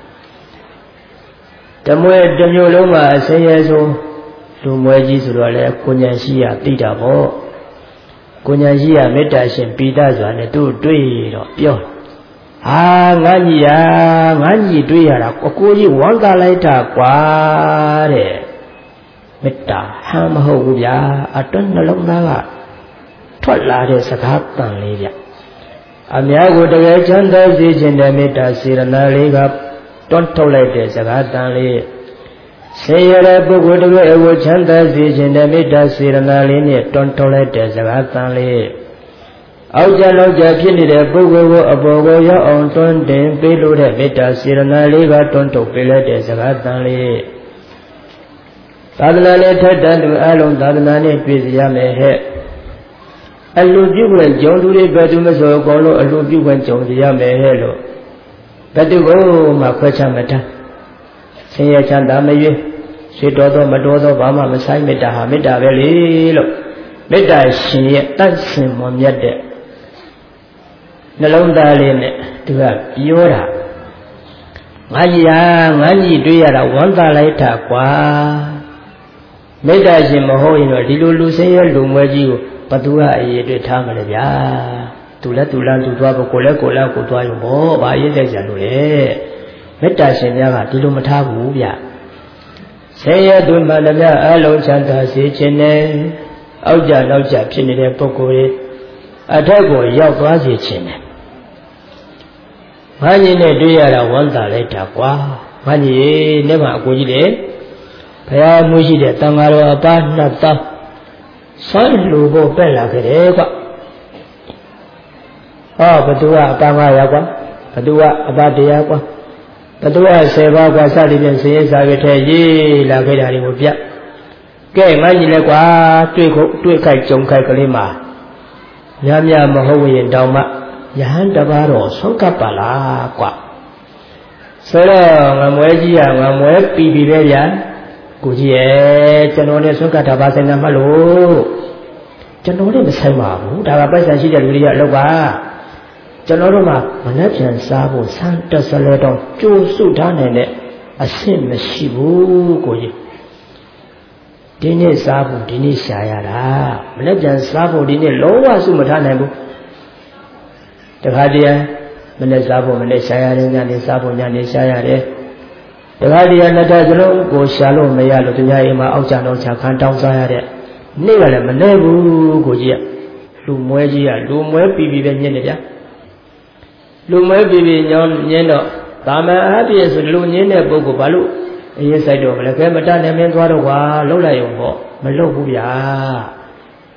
A: တမွဲတစ်မျိုးလုံးမှာအစင်းရဲဆုံးလူမွဲကြီးဆိုတော့လေကိုညာရှိရသိတာပေါ့ကိုညာရှိရမေတ္တာရှင်ပိဋကစွာနဲ့သူ့တွေ့တော့ပြောဟာငါညီတွေ့ရတာကိုကြီးဝမ်းသာလိုက်တာကွာတဲ့မေတ္တာဟမ်းမဟုတ်ဘူးဗျာအတွင်းနှလုံးသားကထွက်လာတဲ့စကားတန်လေးဗျအများကိုတကယ်ချမ်းသာစေခြင်းတဲ့မေတ္တာစေရနာလေးကတွန်းထုတ်လိုက်တဲ့စကားတန်လေးဆေရတဲ့ပုဂ္ဂိုလ်တကယ်အဝချမ်းသာစေခြင်းတဲ့မေတ္တာစေရနာလေးနဲ့တွန်းထုတ်လိုက်တဲ့စကားတန်လေးအောက်ကြလောက်ကြဖြစ်နေတဲ့ပုဂ္ဂိုလ်ကိုအပေါ်ကိုရောက်အောင်တွန်းတင်ပေးလို့တဲ့မေတ္တာစေရနာလေးကတွန်းထုတ်ပေးလိုက်တဲ့စကားတန်လေးသာသနာနဲ့ထက်တန်သူအလုံးသာသနာနဲ့တွေ့စီရမယ်ဟဲ့အလူပြုခွင့်ကြုံသူတွေဘယ်သူမဆိုအကုန်လုံးအလူပြုခွင့်ကြုံစီရမယ်ဟဲ့လို့ဘယ်သူကိုမှခွဲခြားမထားဆင်းရဲချမ်းသာမရွေးဆွေတော်သောမတော်သောဘာမှမဆိုင်မေတ္တာဟာမေတ္တာပဲလေလို့မေတ္တာရှင်ရဲ့တတ်ဆင်မွန်မြတ်တဲ့နှလုံးသားလေးနဲ့သူကပြောတာငါကြီးတွေ့ရတာဝမ်းသာလိုက်တာကွာမေတ္တာရှင်မဟုတ်ရင်တော့ဒီလိုလူဆင်းရဲလူမွဲကြီးကိုဘသူကအရေးတွေ့ထားမလဲဗျာသူလည်းသူလန်းသူသွားဖို့ကိုလည်းကိုလန်းကိုသွားရုံပေါ့ဘာရေးလိုက်ကြလို့လေမေတ္တာရှင်များကဒီလိုမထားဘူးဗျဆင်းရဲသူမှလည်းများအလုံးချမ်းသာစေခြင်းနဲ့အောက်ကြနောက်ကြဖြစ်နေတဲ့ပုဂ္ဂိုလ်တွေအထက်ကိုရောက်သွားစေခြင်းနဲ့ငါကြီးနဲ့တွေ့ရတာဝမ်းသာလိုက်တာကွာငါကြီးနဲ့မှအကိုကြီးလေဘုရားမှုရှိတဲ့တန်ဃာတော်အပါနှစ်သောင်းဆွမ်းလူဖို့ပဲ့လာခဲ့တယ်ကွဟောဘသူကအပါ900ကွာဘသူကအပါ100ကွာဘသူက10ပါးကွာစသည်ဖြင့်စည်ရစာရထဲရေးလာခဲ့တာတွေကိုပြကဲငါကြီးလဲကွာတွေ့ခိုက်ကြုံခိုက်ကလေးမှာများမဟုတ်ရင်တောင်မှယဟန်တပါးတော့ဆုံးကပ်ပါလားကွာဆိုတော့ငမွဲကြီးကငမွဲပြီပဲဗျာကိုကြီးရဲ့ကျွန်တော်နဲ့ဆုံးကပ်တာပါဆိုင်တာမှလို့ကျွန်တော်နဲ့မဆိုင်ပါဘူးဒါကပိုက်ဆံရှိတဲ့လူတွေကအလုပ်ပါကျွန်တော်တို့မှမနှက်ပြန်စားဖို့ဆန်းတက်စလဲတော့ကြိုးစုထားနိုင်တဲ့အဆင့်မရှိဘူးကိုကြီးဒီနေ့စားဖို့ဒီနေ့ရှာရတာမနှက်ပြန်စားဖို့ဒီနေ့လုံးဝစုမထားနိုင်ဘူးတခါတည်းမနှက်စားဖို့မနှက်ရှာရတယ်ညနေစားဖို့ညနေရှာရတယ်တခါတည်းနှစ်ထပ်စလုံးကိုရှာလို့မရလို့သူများအိမ်မှာအောက်ကြတော့ချခံတောင်းစားရတဲ့နေ့ကလည်းမလဲဘူးကိုကြီးကလူမွဲကြီးကလူမွဲပြီပဲညစ်နေဗျာလူမွဲပြီညောင်းညင်းတော့ဒါမှအပြည့်ဆိုလူညင်းတဲ့ပုဂ္ဂိုလ်ဘာလို့အရေးဆိုင်တော့မလဲခဲမတတ်နဲ့မင်းသွားတော့ကွာလှုပ်လိုက်ရုံပေါ့မလှုပ်ဘူးဗျာ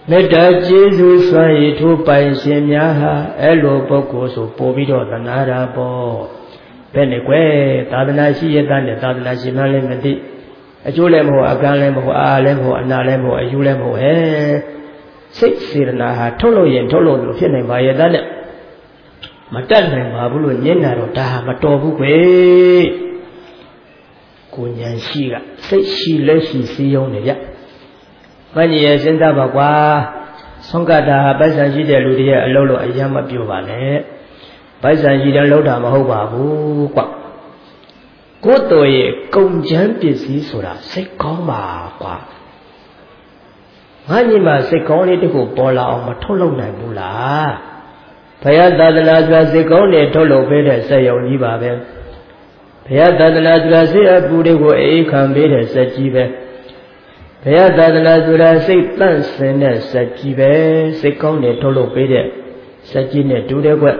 A: မေတ္တာကျေးဇူးစွမ်းရည်ထိုးပိုင်ရှင်များဟာအဲ့လိုပုဂ္ဂိုလ်ဆိုပို့ပြီးတော့သနာတာပေါ့ဘယ်နဲ့ကွယ်သာသနာရှိရတဲ့နဲ့သာသနာရှိမှလည်းမသိအကျိုးလည်းမဟုတ်အကန့်လည်းမဟုတ်အာလည်းမဟုတ်အနာလည်းမဟုတ်အယူလည်းမဟုတ်ဟဲ့စိတ်စေတနာဟာထုတ်လို့ရင်ထုတ်လို့လို့ဖြစ်နိုင်ပါရဲ့တဲ့နဲ့မတတ်နိုင်ပါဘူးလို့ညင်တာတော့ဒါဟာမတော်ဘူးကွယ်ကိုဉာဏ်ရှိကစိတ်ရှိလက်ရှိစည်းရုံးနေကြမကြီးရဲ့စဉ်းစားပါကွာဆုံးကတာပိုက်ဆံရှိတဲ့လူတွေရဲ့အလုပ်လို့အယံမပြောပါနဲ့ပိုက်ဆံရှိတယ်လို့တာမဟုတ်ပါဘူးကွကိုယ်တော်ရဲ့ကုန်ချမ်းပစ္စည်းဆိုတာစိတ်ကောင်းပါကွာငါညီမစိတ်ကောင်းလေးတခုပေါ်လာအောင်မထုတ်လုပ်နိုင်ဘူးလားဘုရားသာသနာဆိုတာစိတ်ကောင်းနဲ့ထုတ်လုပ်ပေးတဲ့စက်ရုံကြီးပါပဲဘုရားသာသနာဆိုတာစိတ်အပူတွေကိုအေးခံပေးတဲ့စက်ကြီးပဲဘုရားသာသနာဆိုတာစိတ်တန့်စင်တဲ့စက်ကြီးပဲစိတ်ကောင်းနဲ့ထုတ်လုပ်ပေးတဲ့စက်ကြီးနဲ့တူတဲ့ကွ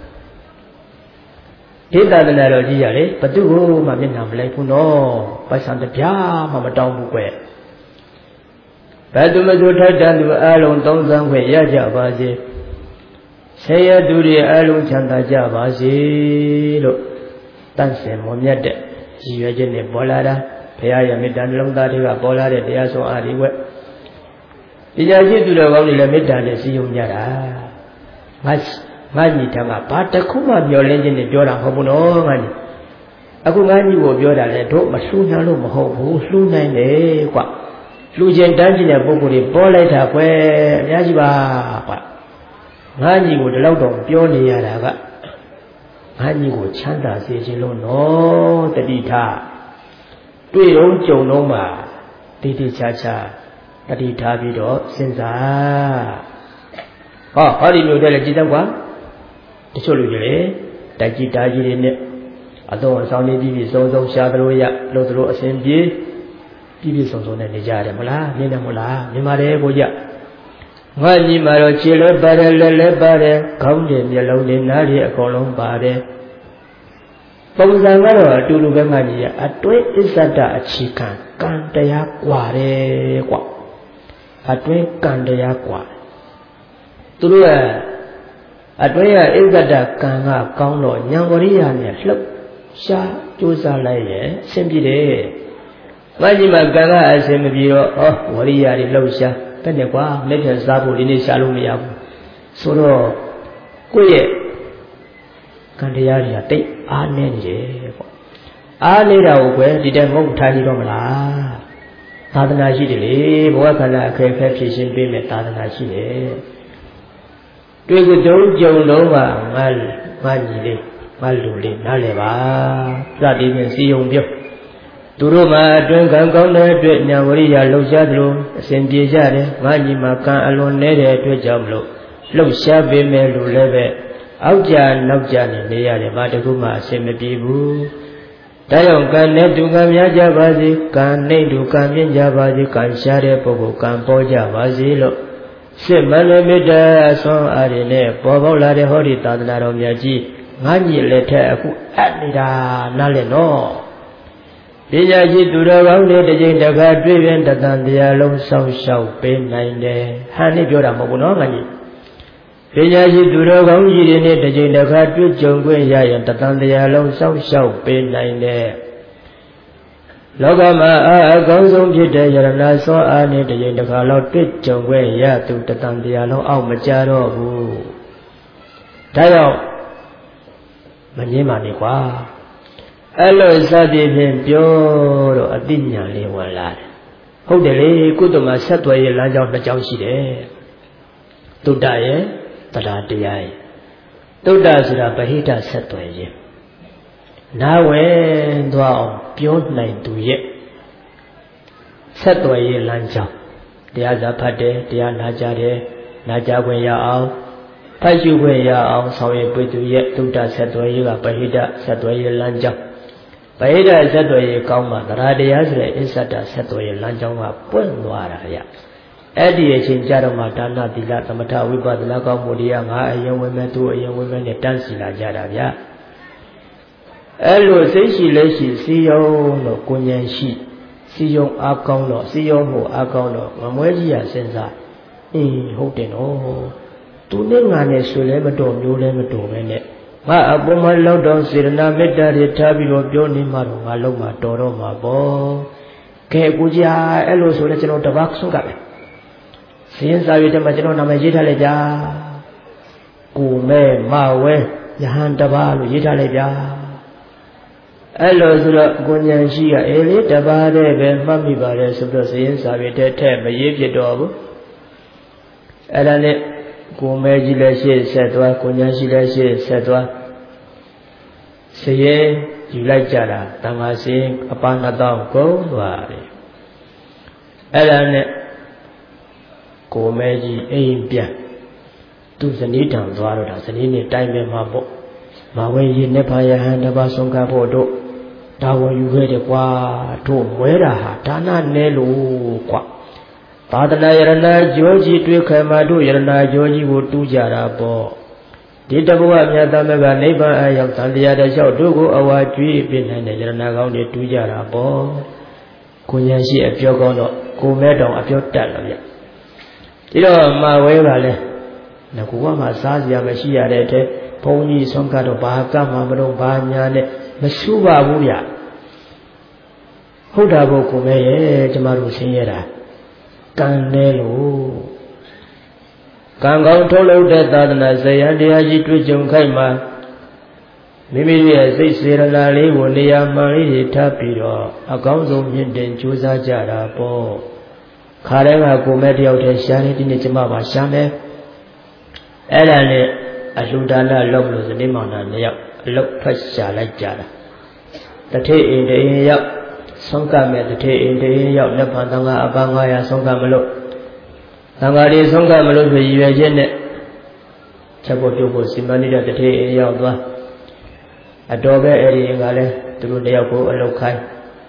A: ဒီသာသနာတော်ကြီးရလေဘသူ့ကိုမှမျက်နှာမလိုက်ဘူးနော်ပိုက်ဆံတပြားမှမတောင်းဘူးကွဘယ်သူမဆိုထိုက်တန်သူအလုံးသုံးဆန်းခွင့်ရကြပါစေဆဲရသူတွေအလုံးချမ်းသာကြပါစေလို့တန့်စင်မွန်မြတ်တဲ့ရည်ရွယ်ချက်နဲ့ပေါ်လာတာဘုရားရဲ့မေတ္တာနှလုံးသားတွေကပေါ်လာတဲ့တရားဆုံးအားတွေဝဲပညာရှိသူတော်ကောင်းတွေလည်းမေတ္တာနဲ့စည်းရုံးကြတာငါညီထံကဘာတခုမှမျောလင်းခြင်းနဲ့ပြောတာမဟုတ်ဘူးနော်ငါညီအခုငါညီကိုပြောတာလေတို့မလှူနိုင်လို့မဟုတ်ဘူးလှူနိုင်တယ်ကွလှူခြင်းတန်းခြင်းတဲ့ပုဂ္ဂိုလ်တွေပေါ်လိုက်တာကွယ်အများကြီးပါကွငါညီကိုဒီလောက်တော့ပြောနေရတာကငါညီကိုချမ်းသာစေခြင်းလို့နော်တတိထားတွေ့တော့ကြုံတော့မှတိတိချာချာတတိထားပြီးတော့စဉ်းစားဟောဒီမျိုးတည်းလေကြည်သမ်းကွာတချို့လူတွေလေတိုက်ကြီးတားကြီးတွေနဲ့အတော့အဆောင်နေပြီးစုံစုံရှာသလိုရလို့တို့အစဉ်ပြေးပြီးစုံစုံနဲ့နေကြရတယ်မလားနေတယ်မလားမြင်ပါတယ်ကိုကြငါညီမတော်ခြေလဲပါတယ်လက်လဲပါတယ်ခေါင်းတွေမျက်လုံးတွေနားတွေအကုန်လုံးပါတယ်ပုံစံကတော့အတူတူပဲမှကြီးရအတွင်းအစ္ဆဒအခြေခံကံတရားกว่าတယ်ကွာအတွင်းကံတရားกว่าသူတို့ကအတွင်းကအစ္ဆဒကံကကောင်းတော့ဉာဏ်ဝရိယနဲ့လှုပ်ရှားကြိုးစားလိုက်ရဲ့အဆင်ပြေတယ်။မကြီးမကံကအဆင်မပြေတော့ဝရိယတွေလှုပ်ရှားဘယ်နဲ့ကွာလက်ဖြတ်စားဖို့ဒီနေ့ရှာလို့မရဘူး။ဆိုတော့ကိုယ့်ရဲ့ကံတရားတွေကတိတ်အားနေနေတယ်ပေါ့။အားနေတာကိုကွယ်ဒီတဲ့ငုံထားကြည့်တော့မလား။သာသနာရှိတယ်လေဘဝခန္ဓာအခက်အခဲဖြည့်ရှင်းပေးမယ်သာသနာရှိတယ်။တွေ့ကြုံကြုံလုံးကငါညီလေးငါလူလေးနားလည်ပါစသည်ဖြင့်စီယုံပြောသူတို့မှာအတွင်းကံကောင်းတဲ့အတွက်ဉာဏ်ဝရိယလှုပ်ရှားသလိုအစဉ်ပြေကြတယ်ငါညီမှာကံအလွန်နေတဲ့အတွက်ကြောင့်မလို့လှုပ်ရှားပေးမယ်လို့လည်းပဲအောက်ကြနောက်ကြနေရတယ်ဘာတခုမှအစဉ်မပြေဘူးဒါကြောင့်ကံနဲ့ဒုက္ခများကြပါစေကံနှိမ့်ဒုက္ခမြင့်ကြပါစေကံရှားတဲ့ပုဂ္ဂိုလ်ကံပေါ်ကြပါစေလို့စစ်မှန်တဲ့မေတ္တာအစွမ်းအားဖြင့်ပေါ်ပေါက်လာတဲ့ဟောဒီသာသနာတော်မြတ်ကြီးငါညီလက်ထက်အခုအပ်နေတာနားလည်နော်ပညာရှိသူတော်ကောင်းတွေတစ်ချိန်တစ်ခါတွေ့ပြန်တသံတရားလုံးစောင့်ရှောက်ပေးနိုင်တယ်ဟန်နဲ့ပြောတာမဟုတ်ဘူးနော်ငါညီပညာရှိသူတော်ကောင်းကြီးတွေနဲ့တစ်ချိန်တစ်ခါတွေ့ကြုံခွင့်ရရင်တသံတရားလုံးစောင့်ရှောက်ပေးနိုင်တယ်လောကမှာအကောင်းဆုံးဖြစ်တဲ့ယရဏစောအားနဲ့တရင်တစ်ခါလောက်တွေ့ကြုံခွင့်ရသူတသံတရားလုံးအောက်မကြတော့ဘူးဒါကြောင့်မငင်းပါနဲ့ကွာအဲ့လိုစသည်ဖြင့်ပြောတော့အတိညာလေးဝင်လာတယ်ဟုတ်တယ်လေကုသမှာဆက်သွယ်ရေးလမ်းကြောင်းတစ်ကြောင်းရှိတယ်တုဒ္ဒရဲ့တရားတရားရဲ့တုဒ္ဒဆိုတာဗဟိတဆက်သွယ်ရေးနားဝင်သွားအောင်ပြောနိုင်သူရဲ့ဆက်သွယ်ရေးလမ်းကြောင်းတရားစာဖတ်တယ်တရားနာကြတယ်နာကြခွင့်ရအောင်ဖတ်ရှုခွင့်ရအောင်ဆောင်ရွက်ပေးသူရဲ့သုဒ္ဓဆက်သွယ်ရေးကဗဟိတဆက်သွယ်ရေးလမ်းကြောင်းဗဟိတဆက်သွယ်ရေးကောင်းမှတရားတရားဆိုတဲ့အစ္ဆဒဆက်သွယ်ရေးလမ်းကြောင်းကပွင့်သွားတာဗျအဲ့ဒီအချိန်ကြတော့မှဒါနသီလသမထဝိပဿနာကောင်းမှုတရားငါအရင်ဝင်မဲ့သူအရင်ဝင်မဲ့နဲ့တန်းစီလာကြတာဗျအဲ့လိုစိတ်ရှိလက်ရှိစီယုံတော့ကိုဉဏ်ရှိစီယုံအားကောင်းတော့စီယုံမှုအားကောင်းတော့မမွဲကြီးရစဉ်းစားဟုတ်တယ်နော်သူနဲ့ငါနဲ့ဆွေလဲမတော်မျိုးလဲမတော်ပဲနဲ့ငါအပေါ်မှာလောက်တော့စေရနာမေတ္တာတွေထားပြီးတော့ပြောနေမှတော့ငါလုံးမှာတော်တော့မှာပေါ့ကဲကိုကြီးအဲ့လိုဆိုလဲကျွန်တော်တပတ်ဆုံးကပဲစင်းစာရွက်ထဲမှာကျွန်တော်နာမည်ရေးထားလိုက်ကြကိုမဲမဝဲယဟန်တပါလို့ရေးထားလိုက်ကြအဲ့လိုဆိုတော့ကိုဉာဏ်ရှိကအေးလေတပါးတည်းပဲမှတ်မိပါတယ်ဆိုတော့စင်းစာရွက်ထဲထည့်မရေးဖြစ်တော့ဘူးအဲ့ဒါနဲ့ကိုမဲကြီးလည်းရှေ့ဆက်သွားကိုဉာဏ်ရှိလည်းရှေ့ဆက်သွားစရဲယူလိုက်ကြတာတန်ခါစင်းအပန်း2000ကုန်သွားတယ်အဲ့ဒါနဲ့ကိုမဲကြီးအိမ်ပြန်သူဇနီးတံသွားတော့တာဇနီးနဲ့တိုင်ပင်မှာပေါ့မဝဲရင်နဲ့ဖာယဟန်တပါဆုံးကဖို့တို့ဒါဝယူခဲ့တယ်ကွာတို့မွဲတာဟာဒါနနဲလို့ကွာသာသနာယရဏကျောကြီးတွေ့ခဲမှာတို့ယရဏကျောကြီးကိုတူးကြတာပေါ့ဒီတဘဝမြတ်သမကနိဗ္ဗာန်အရောက်သံတရားတစ်လျှောက်တို့ကိုအဝါကျွေးပြနိုင်တဲ့ယရဏကောင်းတွေတူးကြတာပေါ့ကိုဉာဏ်ရှိအပြောကောင်းတော့ကိုမဲတောင်အပြောတက်လာဗျဒီတော့မဝဲပါလဲငါကမှစားစရာမရှိရတဲ့တဲ့ဘုန်းကြီးဆုံးကတော့ဘာကမှမလို့ဘာညာနဲ့မဆူပါဘူးဗျဟုတ်တာဘုကိုမဲရဲ့ကျမတို့ဆင်းရဲတာကံလဲလို့ကံကောင်းထုတ်လုပ်တဲ့သာသနာဇယံတရားကြီးတွေ့ကြုံခိုက်မှာမိမိရဲ့စိတ်စေရနာလေးကိုနေရာမှန်လေးထားပြီးတော့အကောင်းဆုံးမြင့်တင်ကြိုးစားကြတာပေါ့ခါတိုင်းကကိုမဲတယောက်တည်းရှားနေဒီနေ့ကျမပါရှားမယ်အဲ့ဒါနဲ့အလှူဒါနလုပ်လို့ဇနီးမောင်နှံ2ယောက်အလုတ်ထွက်ရှာလိုက်ကြတာတထေအိမ်တအိမ်ရောက်ဆုံးကမဲ့တထေအိမ်တအိမ်ရောက်လက်ဖန်သံဃာအပန်း900ဆုံးကမလို့သံဃာတွေဆုံးကမလို့ဆိုရည်ရွယ်ချက်နဲ့ချက်ဖို့ပြုတ်ဖို့စီမံနေတဲ့တထေအိမ်ရောက်သွားအတော်ပဲအဲ့ဒီအိမ်ကလည်းသူတို့2ယောက်ကိုအလုတ်ခိုင်း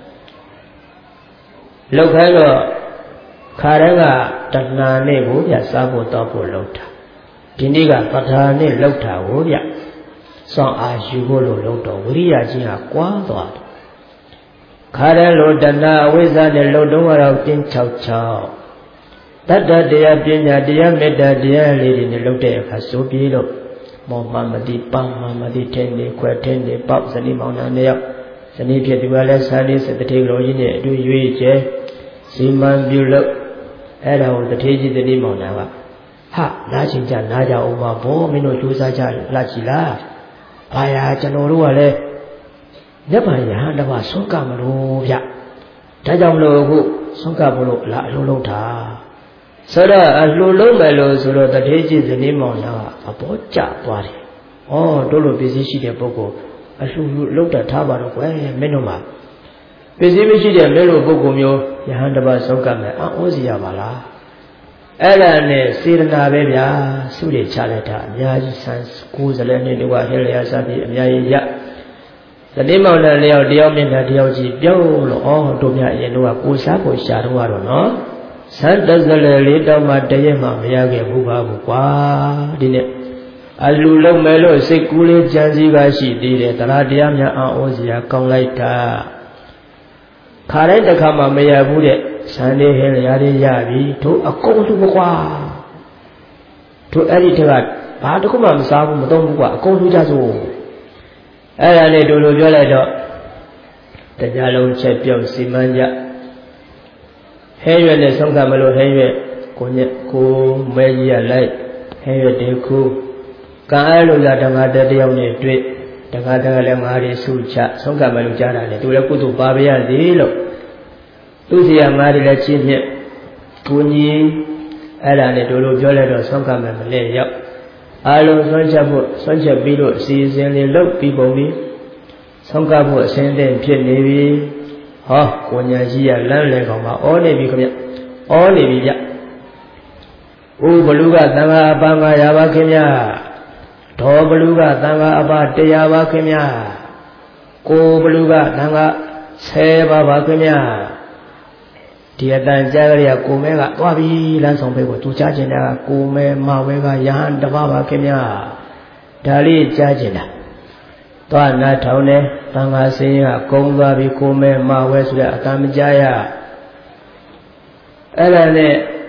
A: လောက်ခိုင်းတော့ခါတိုင်းကတဏှာနဲ့ကိုပြစားဖို့တောက်ဖို့လောက်တာဒီနေ့ကပဋ္ဌာနဲ့လောက်တာကိုဗျစောင့်အားယူဖို့လို့လောက်တော့ဝိရိယကြီးဟာကွာသွားတယ်ခါတိုင်းလိုတဏှာအဝိဇ္ဇာနဲ့လောက်တော့ကတော့တင်း66တတ္တတရားပညာတရားမေတ္တာတရားလေးတွေနဲ့လောက်တဲ့အခါစိုးပြေလို့မောမမတိပမမတိတဲ့နေခွဲတဲ့နေပေါက်ဇနီးမောင်နှံ2ယောက်ဇနီးဖြစ်သူကလည်းစာလေးစတထေကတော်ကြီးနဲ့အတူရွေးချယ်စီမံပြုလုပ်အဲ့ဒါကိုတထေကြီးဇနီးမောင်နှံကဟာနားချင်ကြနားကြအောင်ပါဘောမင်းတို့ကြိုးစားကြလားကြည်လားဘာယာကျွန်တော်တို့ကလည်းလက်ပံရဟန်းတစ်ပါးဆုံးကမလို့ဗျဒါကြောင့်မလို့အခုဆုံးကမလို့လာအလုံးလုံးတာဆိုတော့အလှလုံးမယ်လို့ဆိုတော့တထေကြီးဇနီးမောင်နှံကအပေါ်ကျသွားတယ်ဩတို့လိုပစ္စည်းရှိတဲ့ပုဂ္ဂိုလ်အလှလုံးတတ်ထားပါတော့ကွယ်မင်းတို့မှာပစ္စည်းမရှိတဲ့မင်းတို့ပုဂ္ဂိုလ်မျိုးယဟန်တစ်ပါးဆုံးကမယ်အော်စီရပါလားအဲ့ဒါနဲ့စေရနာပဲဗျာစုတွေချလိုက်တာအများကြီးဆန်း90လည်းနဲ့တကွာဟဲလျာစသည်အများကြီးရဇနီးမောင်နှံ2ယောက်တယောက်မျက်နှာတယောက်ကြီးပြုံးလို့ဩတို့မြအရင်တော့ကိုစားကိုရှာတော့တော့နော်ဆန်းတဇလေလေးတောက်မှတရက်မှမရခဲ့ဘူးပါဘူးကွာဒီနေ့အလှလုံးမယ်လို့စိတ်ကူးလေးကြံစည်ပါရှိသေးတယ်တရားတရားများအောစရာကောင်းလိုက်တာခါတိုင်းတစ်ခါမှမရဘူးတဲ့ဆန်းလေးဟဲလျာတွေရပြီတို့အကုန်လူကွာတို့အဲ့ဒီတက်ကဘာတစ်ခုမှမစားဘူးမသုံးဘူးကွာအကုန်လူကြစို့အဲ့ဒါနဲ့တို့လိုပြောလိုက်တော့တရားလုံးချက်ပြုတ်စီမံကြဟဲရွက်နဲ့ဆုံးကမလို့ဟဲရွက်ကိုမဲကြီးရလိုက်ဟဲရွက်တေခုကံအဲ့လိုလာဓမ္မတယောက်နဲ့တွေ့တခါတည်းလည်းငါးရီစုချဆုံးကမလို့ကြားတာလေသူလည်းကုသိုလ်ပါပါရစေလို့သူစီရငါးရီလည်းချင်းဖြင့်ကိုကြီးအဲ့ဒါနဲ့တို့လိုပြောလိုက်တော့ဆုံးကမမလဲရောက်အာလုံးဆွမ်းချက်ဖို့ဆွမ်းချက်ပြီးလို့အစီအစဉ်လေးလုပ်ပြီးပုံပြီးဆုံးကဖို့အစဉ်အသင့်ဖြစ်နေပြီဟောကိုညာရှိရလမ်းလေကောင်ပါဩနေပြီခင်ဗျဩနေပြီဗျဥဘလူကသံဃာအပန်း900ပါခင်ဗျဒေါ်ဘလူကသံဃာအပ100ပါခင်ဗျကိုဘလူကသံဃာ10ပါပါခင်ဗျဒီအတန်ကြားကြရကိုမဲကသွားပြီလမ်းဆောင်ဘက်ကိုသူကြားကျင်တာကကိုမဲမဝဲကယဟန်တစ်ပါးပါခင်ဗျဒါလေးကြားကျင်တာသွားနာထောင်နေသံဃာစင်းကကုန်းသွားပြီကိုမဲမဝဲဆိုတဲ့အတန်မကြားရအဲ့ဒါနဲ့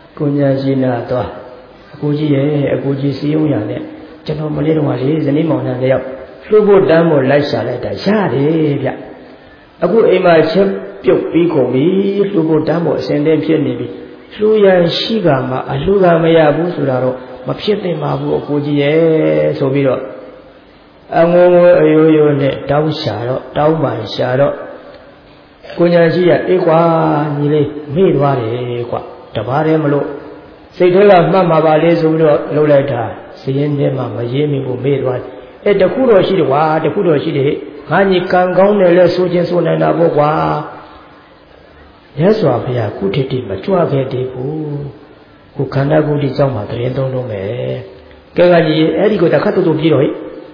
A: Kunyasina toa, akuji akuji siung yang ni, jangan melihat wali seni mana dia, lupa damu laisa laita syari dia. Aku emang cepet pikumi, lupa damu sendiri pian ni, luya sigama, luya maya bu suraro, mapiat ni mabu akuji sobiro. Angu ayo ni tahu syaro, tahu mana syaro. Kunyasina ekwa ni le, midwari ekwa. Tabare malu, setelah mama balik sebelum lulai dah, sehingga mama jemi bu merwat. Dekuro sih wah, dekuro sih deh. Hanya kangkang ni le sujen sunan nabo wah. Ya suami aku tadi macam apa dia bu, ku kena ku di jauh mata yang tolong me. Kerana ni, aku dah kata tu biar.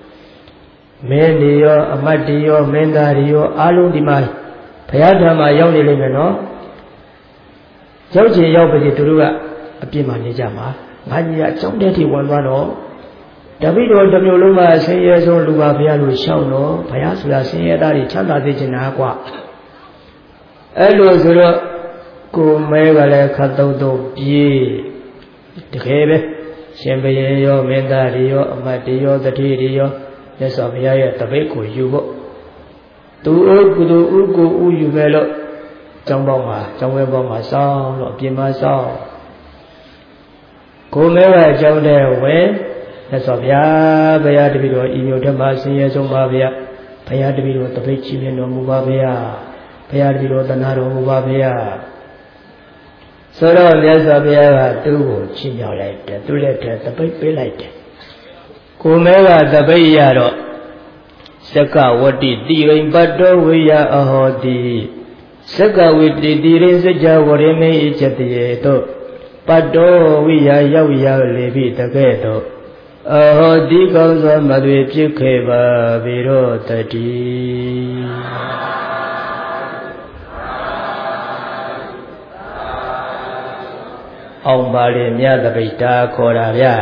A: Mendio, amadio, mendario, alung di mai. Payah drama yang ni le meno. Jauh je jauh pergi dulu api mana jama, hanya jauh dia di wan-wan tapi kalau demi ulama saya so lupa biar lu siapa no, biar sudah saya dari canda di jenah kuat. Elu suruh ku mereka kata tu bi, dekebe, siapa yo mendario, amadio, tadirio, nesab ya tapi ku yubo, tu uyu melo. Trong bên bông mà sao, lọ kim mà sao, cô mấy người trong đều với, là sao bây giờ đi rồi, yêu thêm mà sinh nhật trong bây giờ đi rồi tập về chim nó mua bây giờ đi rồi tân hà nó mua bây giờ, sau đó bây giờ tôi cũng chim nhỏ lại, tôi lại tập về lại, cô mấy người tập về giờ rồi, sẽ cả vật đi rồi bắt đầu bây giờ ở họ đi. Sekawiti diri sejak warimi ijati itu, pada wiya lebi tak itu. Di kawasan madui pikeba biro tadi. Ông bali mia tapi tak koraya,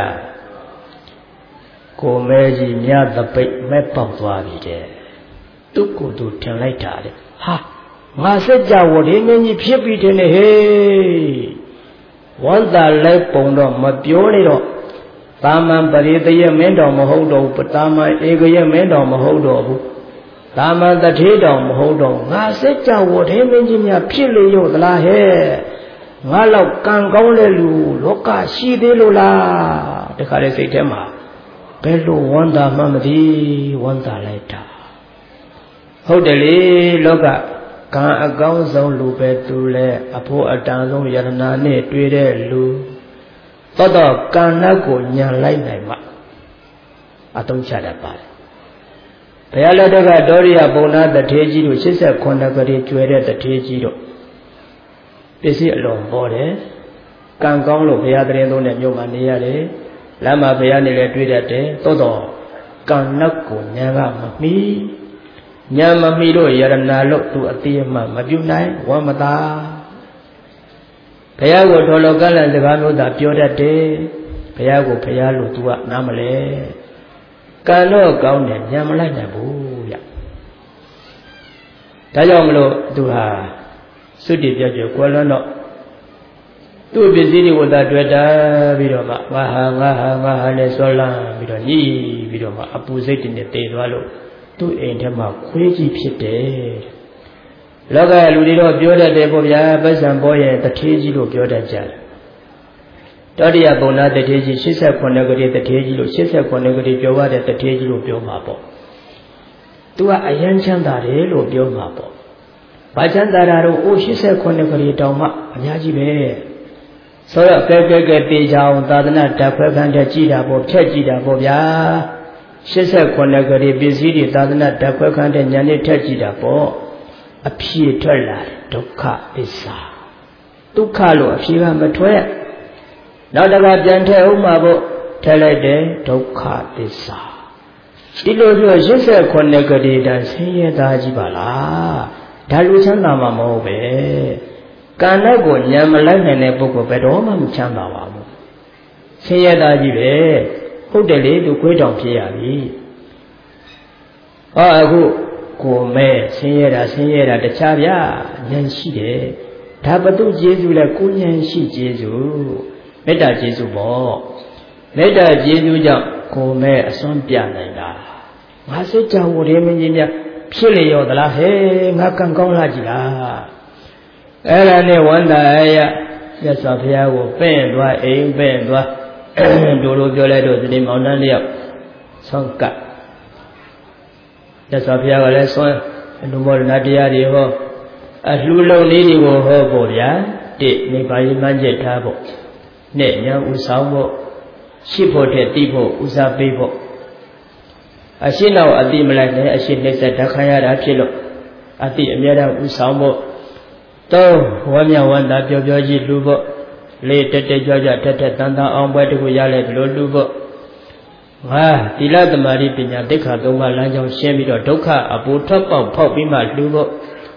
A: komeji mia tapi mepam tua bide. Tu kudu tiang lagi tak ha. Masa jauh ini ni pipi ni hei, wanda lep pondok mapion itu, taman perintah mendong mahudo, taman ega mendong mahudo, taman tadi dong mahudo. Masa jauh ini ni pipi yo lah hei, ngalau kangkau lelu, loka sih lu lah, dekat setema, perlu wanda mamdi, wanda leta, hodeli loka. Kan agak zong lu betul le, apa ada zong yang nane tuire lu, tada kan aku nyalai naik atau cara apa? Payahlah dekat dori abona terteji tu, sisa kona kari tuire terteji tu, besi lombo le, kan kau lu payah terendon le nyoman dia le, lama payah ni le tuire te, tada kan aku nyala mami. Nyama milo yarana lo tu atiyama mabunai wamata. Payah ko tholo kalan sekarang dah piodat deh. Payah ko payah lo tua nama le. Kalau kau ni nyama lain bu ya. Tajam lo tuha sudi biasa kuala no. Tu bisini udah dua dah biro mak ngah le solang biro ni biro mak apu zaitin ni teh lo. Tu entah mak kuiji pite. Laga ludi lo bioda deh boleh pasang boleh terteji lo bioda jar. Tadi apa nak terteji sisa kona gede terteji lo sisa kona gede bioda deh terteji lo bio mapo. Tu ayam candare lo bio mapo. Bacan dararo oh sisa kona gede tahu mak nyaji be. Soalnya ke tejau tadana dapat kan dia cida bo cida bo ya. Sisa kona gede bisiri tadana dapat kan dia nyane cida bo. Api terlar duka bisa. Duka lo api kan betul. Nak dapat jantai umma bo terlar deh duka bisa. Dilo juga sisa kona gede dan saya dah jibala. Dalu sana mama be. Karena go nyamalai nene buku bedoma macam bawamu. Saya dah jibe. Hotel itu kau dah siapi. Aku me saya dah tercaya janji deh. ဒါဘသူကျေးဇူးလဲကိုဉာဏ်ရှိကျေးဇူးမေတ္တာကျေးဇူးပေါ့မေတ္တာကျေးဇူးကြောင့်ကိုယ်မဲ့အစွမ်းပြနိုင်တာငါစိတ်ကြောင့်ဝရေမင်းကြီးများဖြစ်လေရောသလားဟဲ့ငါကံကောင်းလားကြည်လားအဲ့ဒါနဲ့ဝန္တာရမြတ်စွာဘုရားကိုပင့်သွားအိမ်ပင့်သွားတို့လိုပြောလိုက်တော့ဒီမောင်နှံတယောက်ဆွမ်းကပ်မြတ်စွာဘုရားကလည်းဆွမ်းအနုမောဒနာတရားတွေဟောအလှူလုံးလေးတွေကိုဟောဖို့ဗျာတိနိဗ္ဗာန်မှန်းချက်ထားဖို့နဲ့ဉာဏ်ဥဆောင်ဖို့ရှိဖို့တဲ့သိဖို့ဥစားပေးဖို့အရှိနောက်အတိမလိုက်နဲ့အရှိနှိစ္စတခံရတာဖြစ်လို့အတိအမြဲတမ်းဥဆောင်ဖို့သုံးဝမ်းမြောက်ဝမ်းသာပျော်ပျော်ကြီးလူဖို့လေးတက်တက်ကြွကြွထက်ထက်တန်တန်အောင်ပွဲတခုရလဲဒီလိုလူဖို့ငါသီလသမารိပညာသိက္ခာ၃ပါးလမ်းကြောင်းရှင်းပြီးတော့ဒုက္ခအပူထွက်ပေါက်ဖောက်ပြီးမှလူဖို့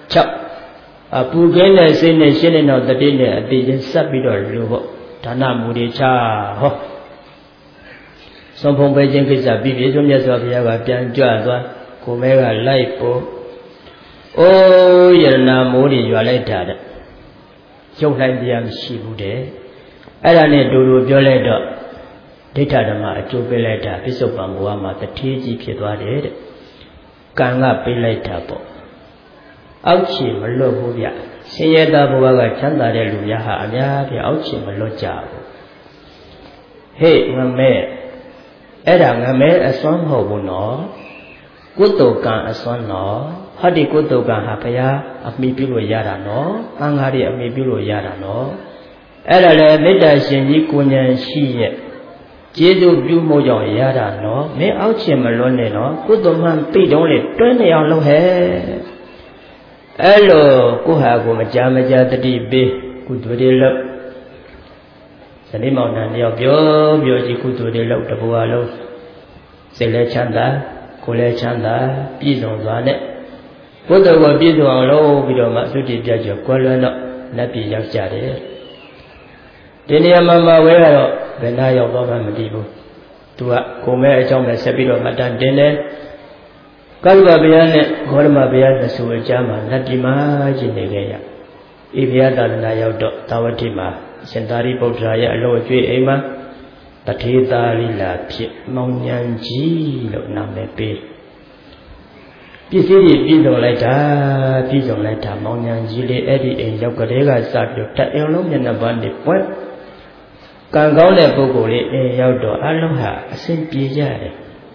A: 6အပူကင်းတဲ့စိတ်နဲ့ရှင်းတဲ့နောက်တတိနဲ့အတိချင်းဆက်ပြီးတော့လူဖို့ဒါနမူတွေချဟောဆုံးဖုံးပေးခြင်းကိစ္စပြီးပြီဆိုမြတ်စွာဘုရားကပြန်ကြွသွားကိုမဲကလိုက်ပို့အိုးယရနာမိုးတွေရွာလိုက်တာတဲ့ရုပ်လိုက်တရားမရှိဘူးတဲ့အဲ့ဒါနဲ့တူတူပြောလိုက်တော့ဒိဋ္ဌဓမ္မအကျိုးပေးလိုက်တာပြစ္ဆုတ်ပံဘဝမှာတထေးကြီးဖြစ်သွားတယ်တဲ့ကံကပေးလိုက်တာပေါ့အောက်ခြေမလွတ်ဘူးဗျဆင်းရဲသားဘဝကချမ်းသာတဲ့လူများဟာအများကြီးအောက်ခြေမလွတ်ကြဘူးဟေ့ငမဲအဲ့ဒါငမဲအစွမ်းမဟုတ်ဘူးနော်ကုသိုလ်ကံအစွမ်းနော်ဟောဒီကုသိုလ်ကံဟာဘုရားအမိပြုလို့ရတာနော်သံဃာတွေအမိပြုလို့ရတာနော်အဲ့ဒါလေမေတ္တာရှင်ကြီးကိုဉာဏ်ရှိရဲ့ကျေးဇူးပြုမှုကြောင့်ရတာနော်မင်းအောက်ချင်မလွန်းနဲ့နော်ကုသိုလ်မှန်သိတုံးလေတွဲနေအောင်လုပ်ဟဲ့အဲ့လိုကိုဟာကိုမကြာမကြာတတိပေးကုသိုလ်တွေလုပ်ဇနိမောင်နှံတယောက်ပြောကြီးကုသိုလ်တွေလုပ်တဘွားလုံးစိတ်လည်းချမ်းသာကိုယ်လည်းချမ်းသာပြည့်စုံစွာနဲ့ဘုဒ္ဓကိုပြည့်စုံအောင်လုပ်ပြီးတော့မှသုတိပြတ်ကျော်ကွယ်လွန်တော့နတ်ပြည်ရောက်ကြတယ်ဒီနေရာမှာဝဲကတော့ဘယ်နာရောက်တော့မှမသိဘူးသူကကိုမဲအကြောင်းပဲဆက်ပြီးတော့မှတ်တမ်းတင်တယ်ကာရုဘုရားနဲ့ဂေါရမဘုရားသဆူအကြားမှာနတ်ပြည်မှာကြီးနေခဲ့ရဤဘုရားသာသနာရောက်တော့သာဝတိမှာရှင်သာရိပုတ္တရာရဲ့အလို့အကျွေးအိမ်မှာတထေသာလိလာဖြစ်မောင်ဉဏ်ကြီးလို့နာမည်ပေးပစ္စည်းတွေပြည်စုံလိုက်တာမောင်ဉဏ်ကြီးလေးအဲ့ဒီအိမ်ရောက်ကလေးကစပြီးတအိမ်လုံးမျက်နှာပန်းနဲ့ပွင့်ကံကောင်းတဲ့ပုဂ္ဂိုလ်လေးအိမ်ရောက်တော့အလုံးဟာအစဉ်ပြေကြတယ်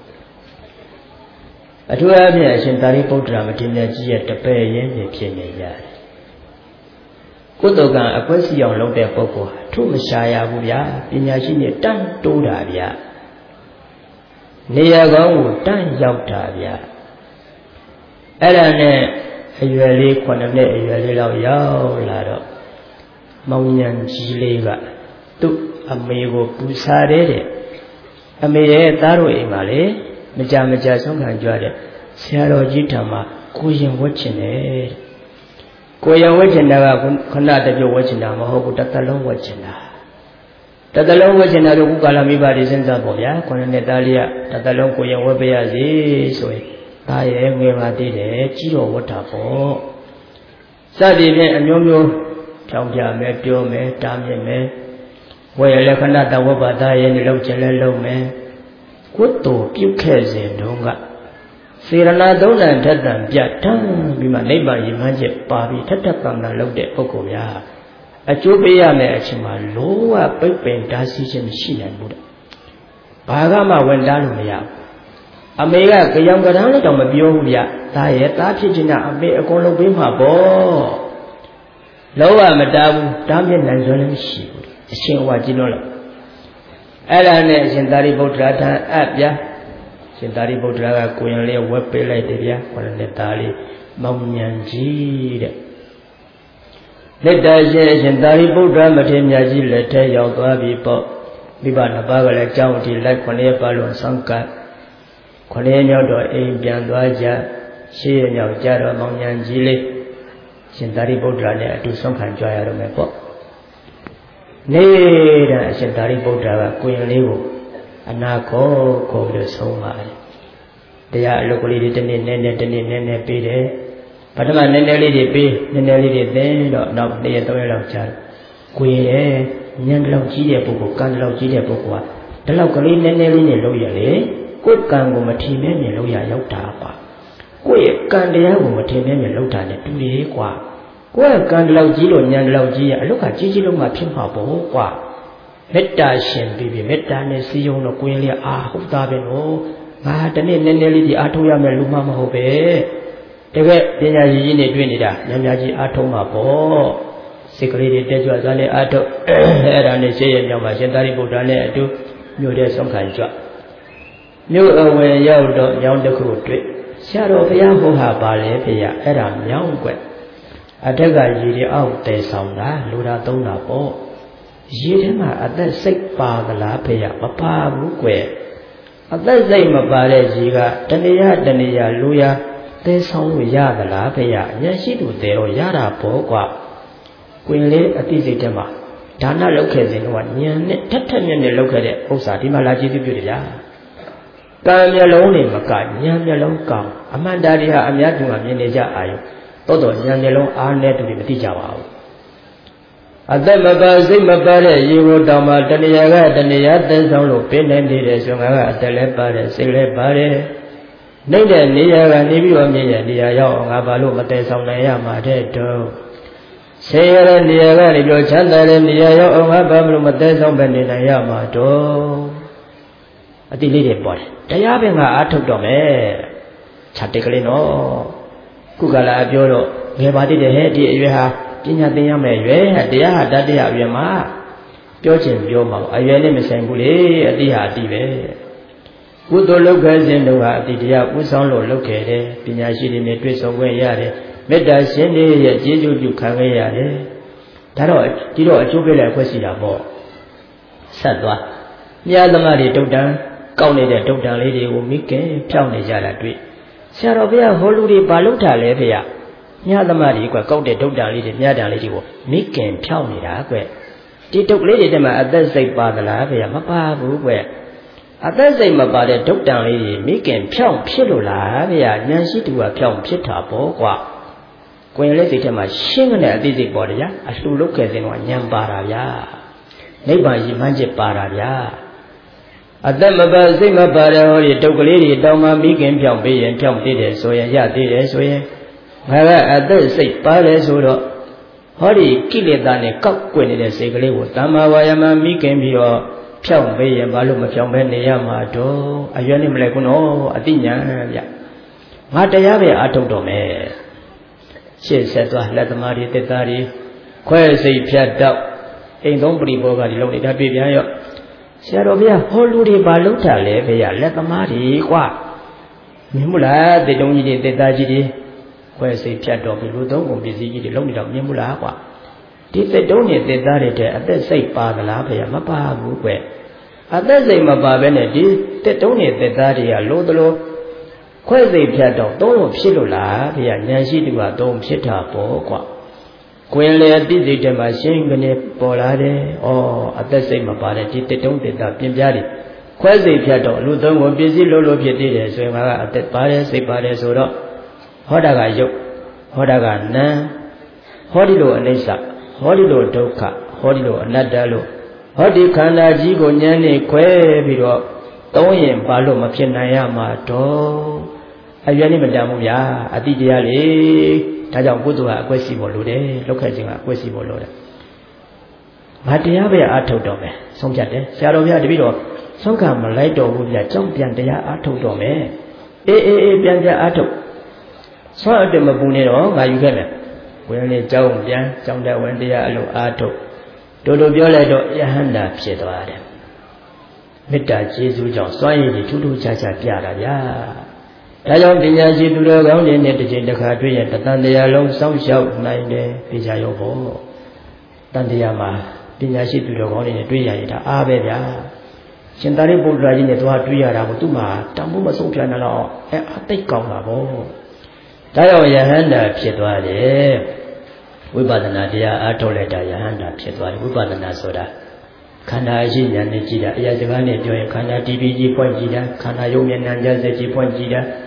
A: အထူးအားဖြင့်အရှင်သာရိပုတ္တရာမထေရကြီးရဲ့တပည့်ရင်းတွေဖြစ်နေရတယ်ကုသိုလ်ကံအကွက်စီအောင်လုပ်တဲ့ပုဂ္ဂိုလ်ဟာထုမရှာရဘူးဗျာပညာရှိနဲ့တန်းတိုးတာဗျာနေရာကောင်းကိုတန်းရောက်တာဗျာအဲ့ဒါနဲ့အရွယ်လေး9နှစ်အရွယ်လေးလောက်ရောက်လာတော့မောင်ဉဏ်ကြီးလေးကသူ့အမေကိုပူဇာတဲ့အမေရဲ့သားတို့အိမ်မှာလေမကြဆုံးခံကြတဲ့ဆရာတော်ကြီးထံမှာကိုရင်ဝတ်ချင်တယ်ကိုရင်ဝတ်ချင်တာကခဏတပြုတ်ဝတ်ချင်တာမဟုတ်ဘူးတစ်သက်လုံးဝတ်ချင်တာတစ်သက်လုံးဝတ်ချင်တာတို့ခုကာလမိဘတွေစဉ်းစားပေါ့ဗျာ9နှစ်သားလေးကတစ်သက်လုံးကိုရင်ဝတ်ပြရစီဆိုရင်သားရဲ့ငယ်ပါသေးတယ်ကြီးတော်ဝတ်တာပေါ့စသည်ဖြင့်အမျိုးမျိုးဖြောင်းပြမယ်ပြောမယ်တားမြစ်မယ်ဝယ်ရလက္ခဏာတဝဘ္ဗသားရဲ့နှလုံးချင်လဲလုံးမယ်ကုသိုလ်ပြုခဲ့စဉ်တုန်းကစေရနာသုံးတန်ထက်တန်ပြတ်တန်းပြီးမှနိဗ္ဗာန်ရည်မှန်းချက်ပါပြီးထက်ထက်ပံပံလုပ်တဲ့ပုဂ္ဂိုလ်များအကျိုးပေးရမယ်အချိန်မှာလောကပိတ်ပင်ဓာစီခြင်းမရှိနိုင်ဘူးတဲ့ဘာကမှဝင်တားလို့မရဘူးအမေကကြောင်ကရမ်းလည်းတော့မပြောဘူးဗျဒါရဲ့သားဖြစ်ခြင်းကအမေအကုန်လုံးပေးမှာပေါ့လောကမတားဘူးတားမြစ်နိုင်စွမ်းလည်းမရှိဘူးအရှင်ဟောကြည့်လို့လားအဲ့ဒါနဲ့အရှင်သာရိပုတ္တရာထံအပ်ပြရှင်သာရိပုတ္တရာကကိုရင်လေးဝက်ပေးလိုက်တယ်ဗျာခေါ်တဲ့သားလေးမောင်ဉဏ်ကြီးတဲ့လက်တရှင်သာရိပုတ္တရာမထေရကြီးလက်ထဲရောက်သွားပြီပေါ့မိဘနှစ်ပါးကလည်းကြောင်းတီလိုက်9ရက်ပါလုံးဆောင်ကပ်9ရက်မြောက်တော့အိမ်ပြန်သွားကြ10ရက်မြောက်ကြတော့မောင်ဉဏ်ကြီးလေးရှင်သာရိပုတ္တရာနဲ့အတူဆုံးခံကြရတော့မယ်ပေါ့နေတာအရှင်သာရိပုတ္တရာကကိုရင်လေးကိုအနာခေါ်ပြီးဆုံးပါတယ်တရားအလုပ်ကလေးတွေတနေ့နဲ့တနေ့နဲ့ပေးတယ်ဘာတမနည်းနည်းလေးတွေပေးနည်းနည်းလေးတွေသိတော့နောက်2ရက်3ရက်လောက်ကြာကိုယ်ရဲ့ဉာဏ်လောက်ကြီးတဲ့ပုဂ္ဂိုလ်ကံလောက်ကြီးတဲ့ပုဂ္ဂိုလ်ကဒီလောက်ကလေးနည်းနည်းလေးနဲ့လုပ်ရလေကိုယ်ကံကိုမထင်မဲ့မြင်လို့ရောက်တာပါကိုယ့်ရဲ့ကံတရားကိုမထင်မဲ့မြင်လုပ်တာနဲ့တူတယ်ကွာကိုယ့်ရဲ့ကံလောက်ကြီးလို့ဉာဏ်လောက်ကြီးရအလုတ်ကကြီးကြီးလုံးမှဖြစ်မှာပေါ့ကွာမေတ္တာရှင်ပြီးမေတ္တာနဲ့စီယုံတော့ကိုယ်လေးဟုတ်သားပဲနော်ငါတနေ့နည်းနည်းလေးဒီအားထုတ်ရမယ်လူမှမဟုတ်ပဲတကယ်ပညာရည်ကြီးနေတွေ့နေတာများများကြီးအားထုတ်မှာပေါ့စိတ်ကလေးတွေတက်ကြွသွားလဲအားထုတ်အဲ့ဒါနဲ့ရှေ့ရမြောက်မှာရှင်သာရိပုတ္တရာနဲ့အတူမြို့တဲ့ဆုံးခံကြွမြို့အဝင်ရောက်တော့ညောင်းတစ်ခုတွေ့ဆရာတော်ဘုရားဟောဟာပါလေဖေရအဲ့ဒါမြောင်းွက်အထက်ကရေတွေအောက်တဲဆောင်တာလူတာသုံးတာပေါ့ရေထဲမှာအသက်စိတ်ပါသလားဖေရမပါဘူးကွယ်အသက်စိတ်မပါတဲ့ရေကတဏှာတဏှာလူရတဲဆောင်လို့ရသလားဖေရဉာဏ်ရှိသူတဲတော့ရတာပေါ့ကွာကွင်လေးအတိစိတ်ထဲမှာဒါနလုပ်ခဲ့စဉ်တော့ဉာဏ်နဲ့ထက်ထက်မြက်မြက်လုပ်ခဲ့တဲ့ဥစ္စာဒီမှာလာကြည့်ပြုတယ်ဗျာကံမျက်လုံးတွေမကဉာဏ်မျက်လုံးကောင်းအမှန်တရားတွေဟာအများသူကမြင်နေကြအာယုတိုးတော့ဉာဏ်မျက်လုံးအားနဲ့တူတွေမသိကြပါဘူးအသက်မပါစိတ်မပါတဲ့ရေကိုတောင်မှတဏှာကတဏှာသင်းဆောင်လို့ပြင်းနေတယ်ဆိုငါကအသက်လည်းပါတယ်စိတ်လည်းပါတယ်နေတဲ့နေရာကနေပြီးတော့မြင်ရနေရာရောက်ငါဘာလို့မတည်ဆောင်နိုင်ရမှာတဲ့တော့ဆေးရတဲ့နေရာကနေပြီးတော့ချမ်းသာတဲ့နေရာရောက်ငါဘာလို့မတည်ဆောင်ပဲနေနိုင်ရမှာတော့အတိလေးတွေပေါ်တယ်တရားပင်ကအားထုတ်တော့မယ်ခြာတိတ်ကလေးနော်ခုကလာပြောတော့ငယ်ပါသေးတယ်ဟဲ့ဒီအရွယ်ဟာပညာသင်ရမယ်ရွယ်တရားဟာတတ်တရားအရွယ်မှာပြောချင်ပြောမှာအရွယ်နဲ့မဆိုင်ဘူးလေအတိဟာအတိပဲကုသိုလ်လုပ်ခဲ့စဉ်တုန်းကအတိတရားဥဆောင်လို့လုပ်ခဲ့တယ်ပညာရှိတွေနဲ့တွေ့ဆုံခွင့်ရတယ်မေတ္တာရှင်တွေရဲ့ကျေးဇူးပြုခံခဲ့ရတယ်ဒါတော့ဒီတော့အကျိုးပေးလိုက်ခွင့်ရှိတာပေါ့ဆက်သွားမြတ်သမားတွေတုတ်တန်ကောက်နေတဲ့တုတ်တန်လေးတွေကိုမိခင်ဖြောင်းနေကြတာတွေ့ဆရာတော်ဘုရားဟောလူတွေဘာလုပ်တာလဲဖေရမြတ်သမားတွေကကောက်တဲ့တုတ်တန်လေးတွေမြတ်တန်လေးတွေကိုမိခင်ဖြောင်းနေတာကွဒီတုတ်ကလေးတွေတည်းမှာအသက်စိတ်ပါသလားဖေရမပါဘူးကွအသက်စိတ်မပါတဲ့တုတ်တန်လေးတွေမိခင်ဖြောင်းဖြစ်လို့လားဖေရဉာဏ်ရှိသူကဖြောင်းဖြစ်တာပေါ့ကွာကိုယ်လေးစိတ်ထဲမှာရှင်းတဲ့အသိစိတ်ပေါ်တရားအလှလုပ်ခဲ့တဲ့ကဉာဏ်ပါတာဗျာနိဗ္ဗာန်ရည်မှန်းချက်ပါတာဗျာအသက်မပါစိတ်မပါတဲ့ဟောဒီတုတ်ကလေးတွေတောင်းမှမိခင်ဖြောင်းပေးရင်ဖြောင်းသေးတယ်ဆိုရင်ရသေးတယ်ဆိုရင်ငါကအသက်စိတ်ပါတယ်ဆိုတော့ဟောဒီကိလေသာနဲ့ကောက်ကွယ်နေတဲ့စိတ်ကလေးကိုတမ္မာဝါယမမိခင်ပြီးတော့ဖြောင်းပေးရင်ဘာလို့မဖြောင်းပဲနေရမှာတော့အရွယ်နဲ့မလဲကုနော်အတိညာဗျငါတရားပဲအထုတ်တော့မယ်ရှေ့ဆက်သွားလက်သမားတွေတက်သားတွေခွဲစိတ်ဖြတ်တော့အိမ်သုံးပရိဘောဂတွေလုံးနေတာပြပြန်ရော့ဆရာတော်ဘုရားဟောလူတွေဘာလုပ်တာလဲဖေရလက်သမားတွေကွာမြင်မလားတေတုံးကြီးတွေတက်သားကြီးတွေခွဲစိတ်ဖြတ်တော့ဘလူသုံးကုန်ပစ္စည်းကြီးတွေလုံးနေတော့မြင်မလားကွာဒီတက်တုံးတွေတက်သားတွေတဲ့အသက်စိတ်ပါသလားဖေရမပါဘူးကွအသက်စိတ်မပါဘဲနဲ့ဒီတက်တုံးတွေတက်သားတွေကလို့တလို့ခွဲစိတ်ဖြတ်တော့သုံးလို့ဖြစ်လို့လားဖေရဉာဏ်ရှိသူကသုံးဖြစ်တာပေါ့ကွာကွင်လေအတိစိတ်ထဲမှာရှင်းကနေပေါ်လာတယ်။ဩအသက်စိတ်မပါတဲ့ဒီတက်တုံးတက်တာပြင်ပြားတယ်။ခွဲစိတ်ဖြတ်တော့လူသုံးကိုပစ္စည်းလို့ဖြစ်သေးတယ်ဆိုရင်ငါကအသက်ပါတယ်စိတ်ပါတယ်ဆိုတော့ဟောတာကယုတ်ဟောတာကနာဟောဒီလိုအနိစ္စဟောဒီလိုဒုက္ခဟောဒီလိုအနတ္တလို့ဟောဒီခန္ဓာကြီးကိုဉာဏ်နဲ့ခွဲပြီးတော့သုံးရင်ဘာလို့မဖြစ်နိုင်ရမှာတော့အရွယ်နဲ့မတန်ဘူးဗျာအတိတရားလေဒါကြောင့်ကုသိုလ်ကအကွက်စီဖို့လိုတယ်လောက်ခဲ့ခြင်းကအကွက်စီဖို့လိုတယ်ငါတရားပဲအားထုတ်တော့မယ်ဆုံးဖြတ်တယ်ဆရာတော်ဘုရားတပည့်တော်ဆုံးခံမလိုက်တော့ဘူးဗျာကြောင့်ပြန်တရားအားထုတ်တော့မယ်အေးပြန်အားထုတ်ဆွမ်းအတမပူနေတော့ငါယူခဲ့မယ်ဝင်လေကြောင်းပြန်ကြောင်းတဲ့ဝင်တရားအလိုအားထုတ်တို့ပြောလိုက်တော့ယဟန္တာဖြစ်သွားတယ်မေတ္တာကျေးဇူးကြောင့်စွမ်းရည်ကြီးထူးထူးခြားခြားပြတာဗျာဒါကြောင့်ပညာရှိသူတော်ကောင်းတွေနဲ့တစ်ချိန်တစ်ခါတွေ့ရင်တန်တရားလုံးစောင့်ရှောက်နိုင်တယ်ပြချရုံပေါ့တန်တရားမှာပညာရှိသူတော်ကောင်းတွေနဲ့တွေ့ရရင်ဒါအားပဲဗျာရှင်သာရိပုတ္တရာကြီးနဲ့သူကတွေ့ရတာကိုသူ့မှာတန်ဖိုးမဆုံးဖြတ်နိုင်တော့အသိကောင်းတာပေါ့ဒါကြောင့်ယဟန္တာဖြစ်သွားတယ်ဝိပဿနာတရားအားထုတ်လိုက်တာယဟန္တာဖြစ်သွားတယ်ဝိပဿနာဆိုတာခန္ဓာရှိဉာဏ်နဲ့ကြည့်တာအရာစကားနဲ့ပြောရင်ခန္ဓာတီးပြီးကြီးဖွင့်ကြည့်တာခန္ဓာယုံမျက်နှာကြစက်ကြီးဖွင့်ကြည့်တာခ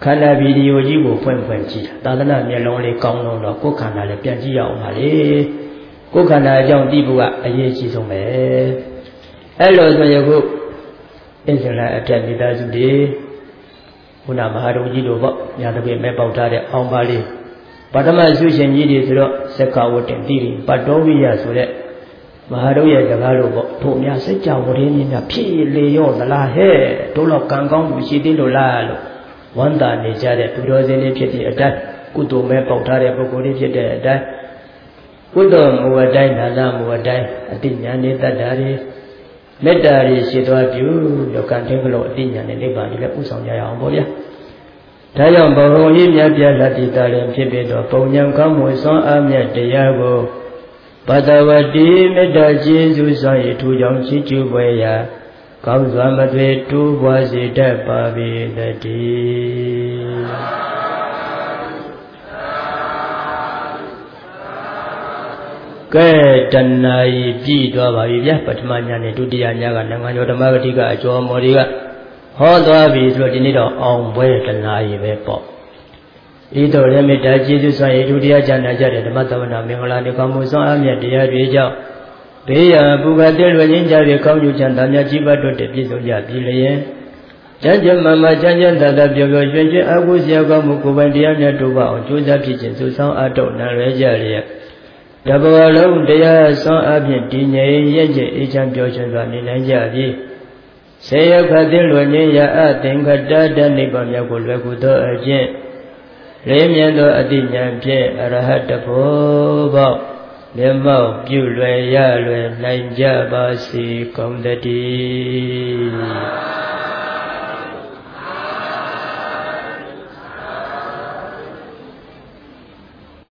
A: ခန္ဓာဗီဒီယိုကြီးကိုဖွင့်ကြည့်တာသာသနာမျက်လုံးလေးကောင်းလုံးတော့ကိုယ်ခန္ဓာလည်းပြန်ကြည့်ရအောင်ပါလေကိုယ်ခန္ဓာအကြောင်းသိဖို့ကအရေးကြီးဆုံးပဲအဲ့လိုဆိုရင်ခုအစ္စလာအထက်မိသားစုတွေခုနမဟာဒုံကြီးတို့ပေါ့ညာတပည့်မဲ့ပေါက်ထားတဲ့အောင်ပါလေးပထမဆုရှင်ကြီးတွေဆိုတော့စက္ကဝတ္တင်တိရိပတ္တောဝိယဆိုတဲ့မဟာဒုံရဲ့စကားလို့ပေါ့ထို့များစัจ java ဝရင်းကြီးများဖြစ်လေရောသလားဟဲ့တို့တော့ကံကောင်းမှုရှိသေးလို့လားလို့ဝန္တာနေကြတဲ့သူတော်စင်လေးဖြစ်တဲ့အတိုင်းကုသိုလ်မဲ့ပေါက်ထားတဲ့ပုဂ္ဂိုလ်လေးဖြစ်တဲ့အတိုင်းကုသိုလ်မူအတိုင်းနာနာမူအတိုင်းအတိညာနေတတ်တာတွေမေတ္တာတွေရှိသွားပြုလောကံထင်းကလို့အတိညာနဲ့နိဗ္ဗာန်ကြီးလည်းဥဆောင်ကြရအောင်ပေါ့ဗျာဒါကြောင့်ဘဝကြီးမြတ်ပြလက်တိတာလည်းဖြစ်ပြီးတော့ပုံညာကောင်းမွေစွမ်းအားမြတ်တရားကိုပတဝတိမေတ္တာကျေးဇူးဆောင်ရထူကြောင့်ချီးကျူးပွေရာကောင်းစွာမသွေတိုးပွားစေတတ်ပါပေတည်းကဲတဏှာကြီးပြည်သွားပါပြီဗျာပထမညနဲ့ဒုတိယညကနိုင်ငံကျော်ဓမ္မဂတိကအကျော်မော်တွေကဟောသွားပြီဆိုတော့ဒီနေ့တော့အောင်ပွဲတဏှာကြီးပဲပေါ့ဤသို့လည်းမေတ္တာကျေးဇူးဆောင်ရဒုတိယဉာဏ်နာကြတဲ့ဓမ္မသမဏမင်္ဂလာနေကောင်းမှုဆောင်အမြတ်တရားတွေကြောင့်ဘေးရန်ပုဂ္ဂတိလွယ်ချင်းကြပြီးကောင်းကျိုးချမ်းသာများကြီးပွားတို့တည်ပြည့်စုံကြပြီလျင်ကျမ်းကျမ်းမှချမ်းချမ်းသာသာပျော်ပျော်ရွှင်ရွှင်အကုစရာကောင်းမှုကိုယ်ပိုင်တရားများတို့ပါအောင်ကြိုးစားဖြစ်ခြင်းစုဆောင်အထောက်နာရဲကြလျက်တဘဝလုံးတရားဆောင်အဖြင့်တည်ငြိမ်ရဲ့ကျအေးချမ်းပျော်ရွှင်စွာနေနိုင်ကြပြီဆေယခတ်သိလွယ်ခြင်းရအသင်္ခတတနိဗ္ဗာန်မြောက်ကိုလွယ်ကူသောအကျင့်လေးမြတ်သောအတိညာဖြင့်အရဟတဘောပေါက်မျက်မှောက်ပြုလွယ်ရလွယ်နိုင်ကြပါစေကုန်သတည်း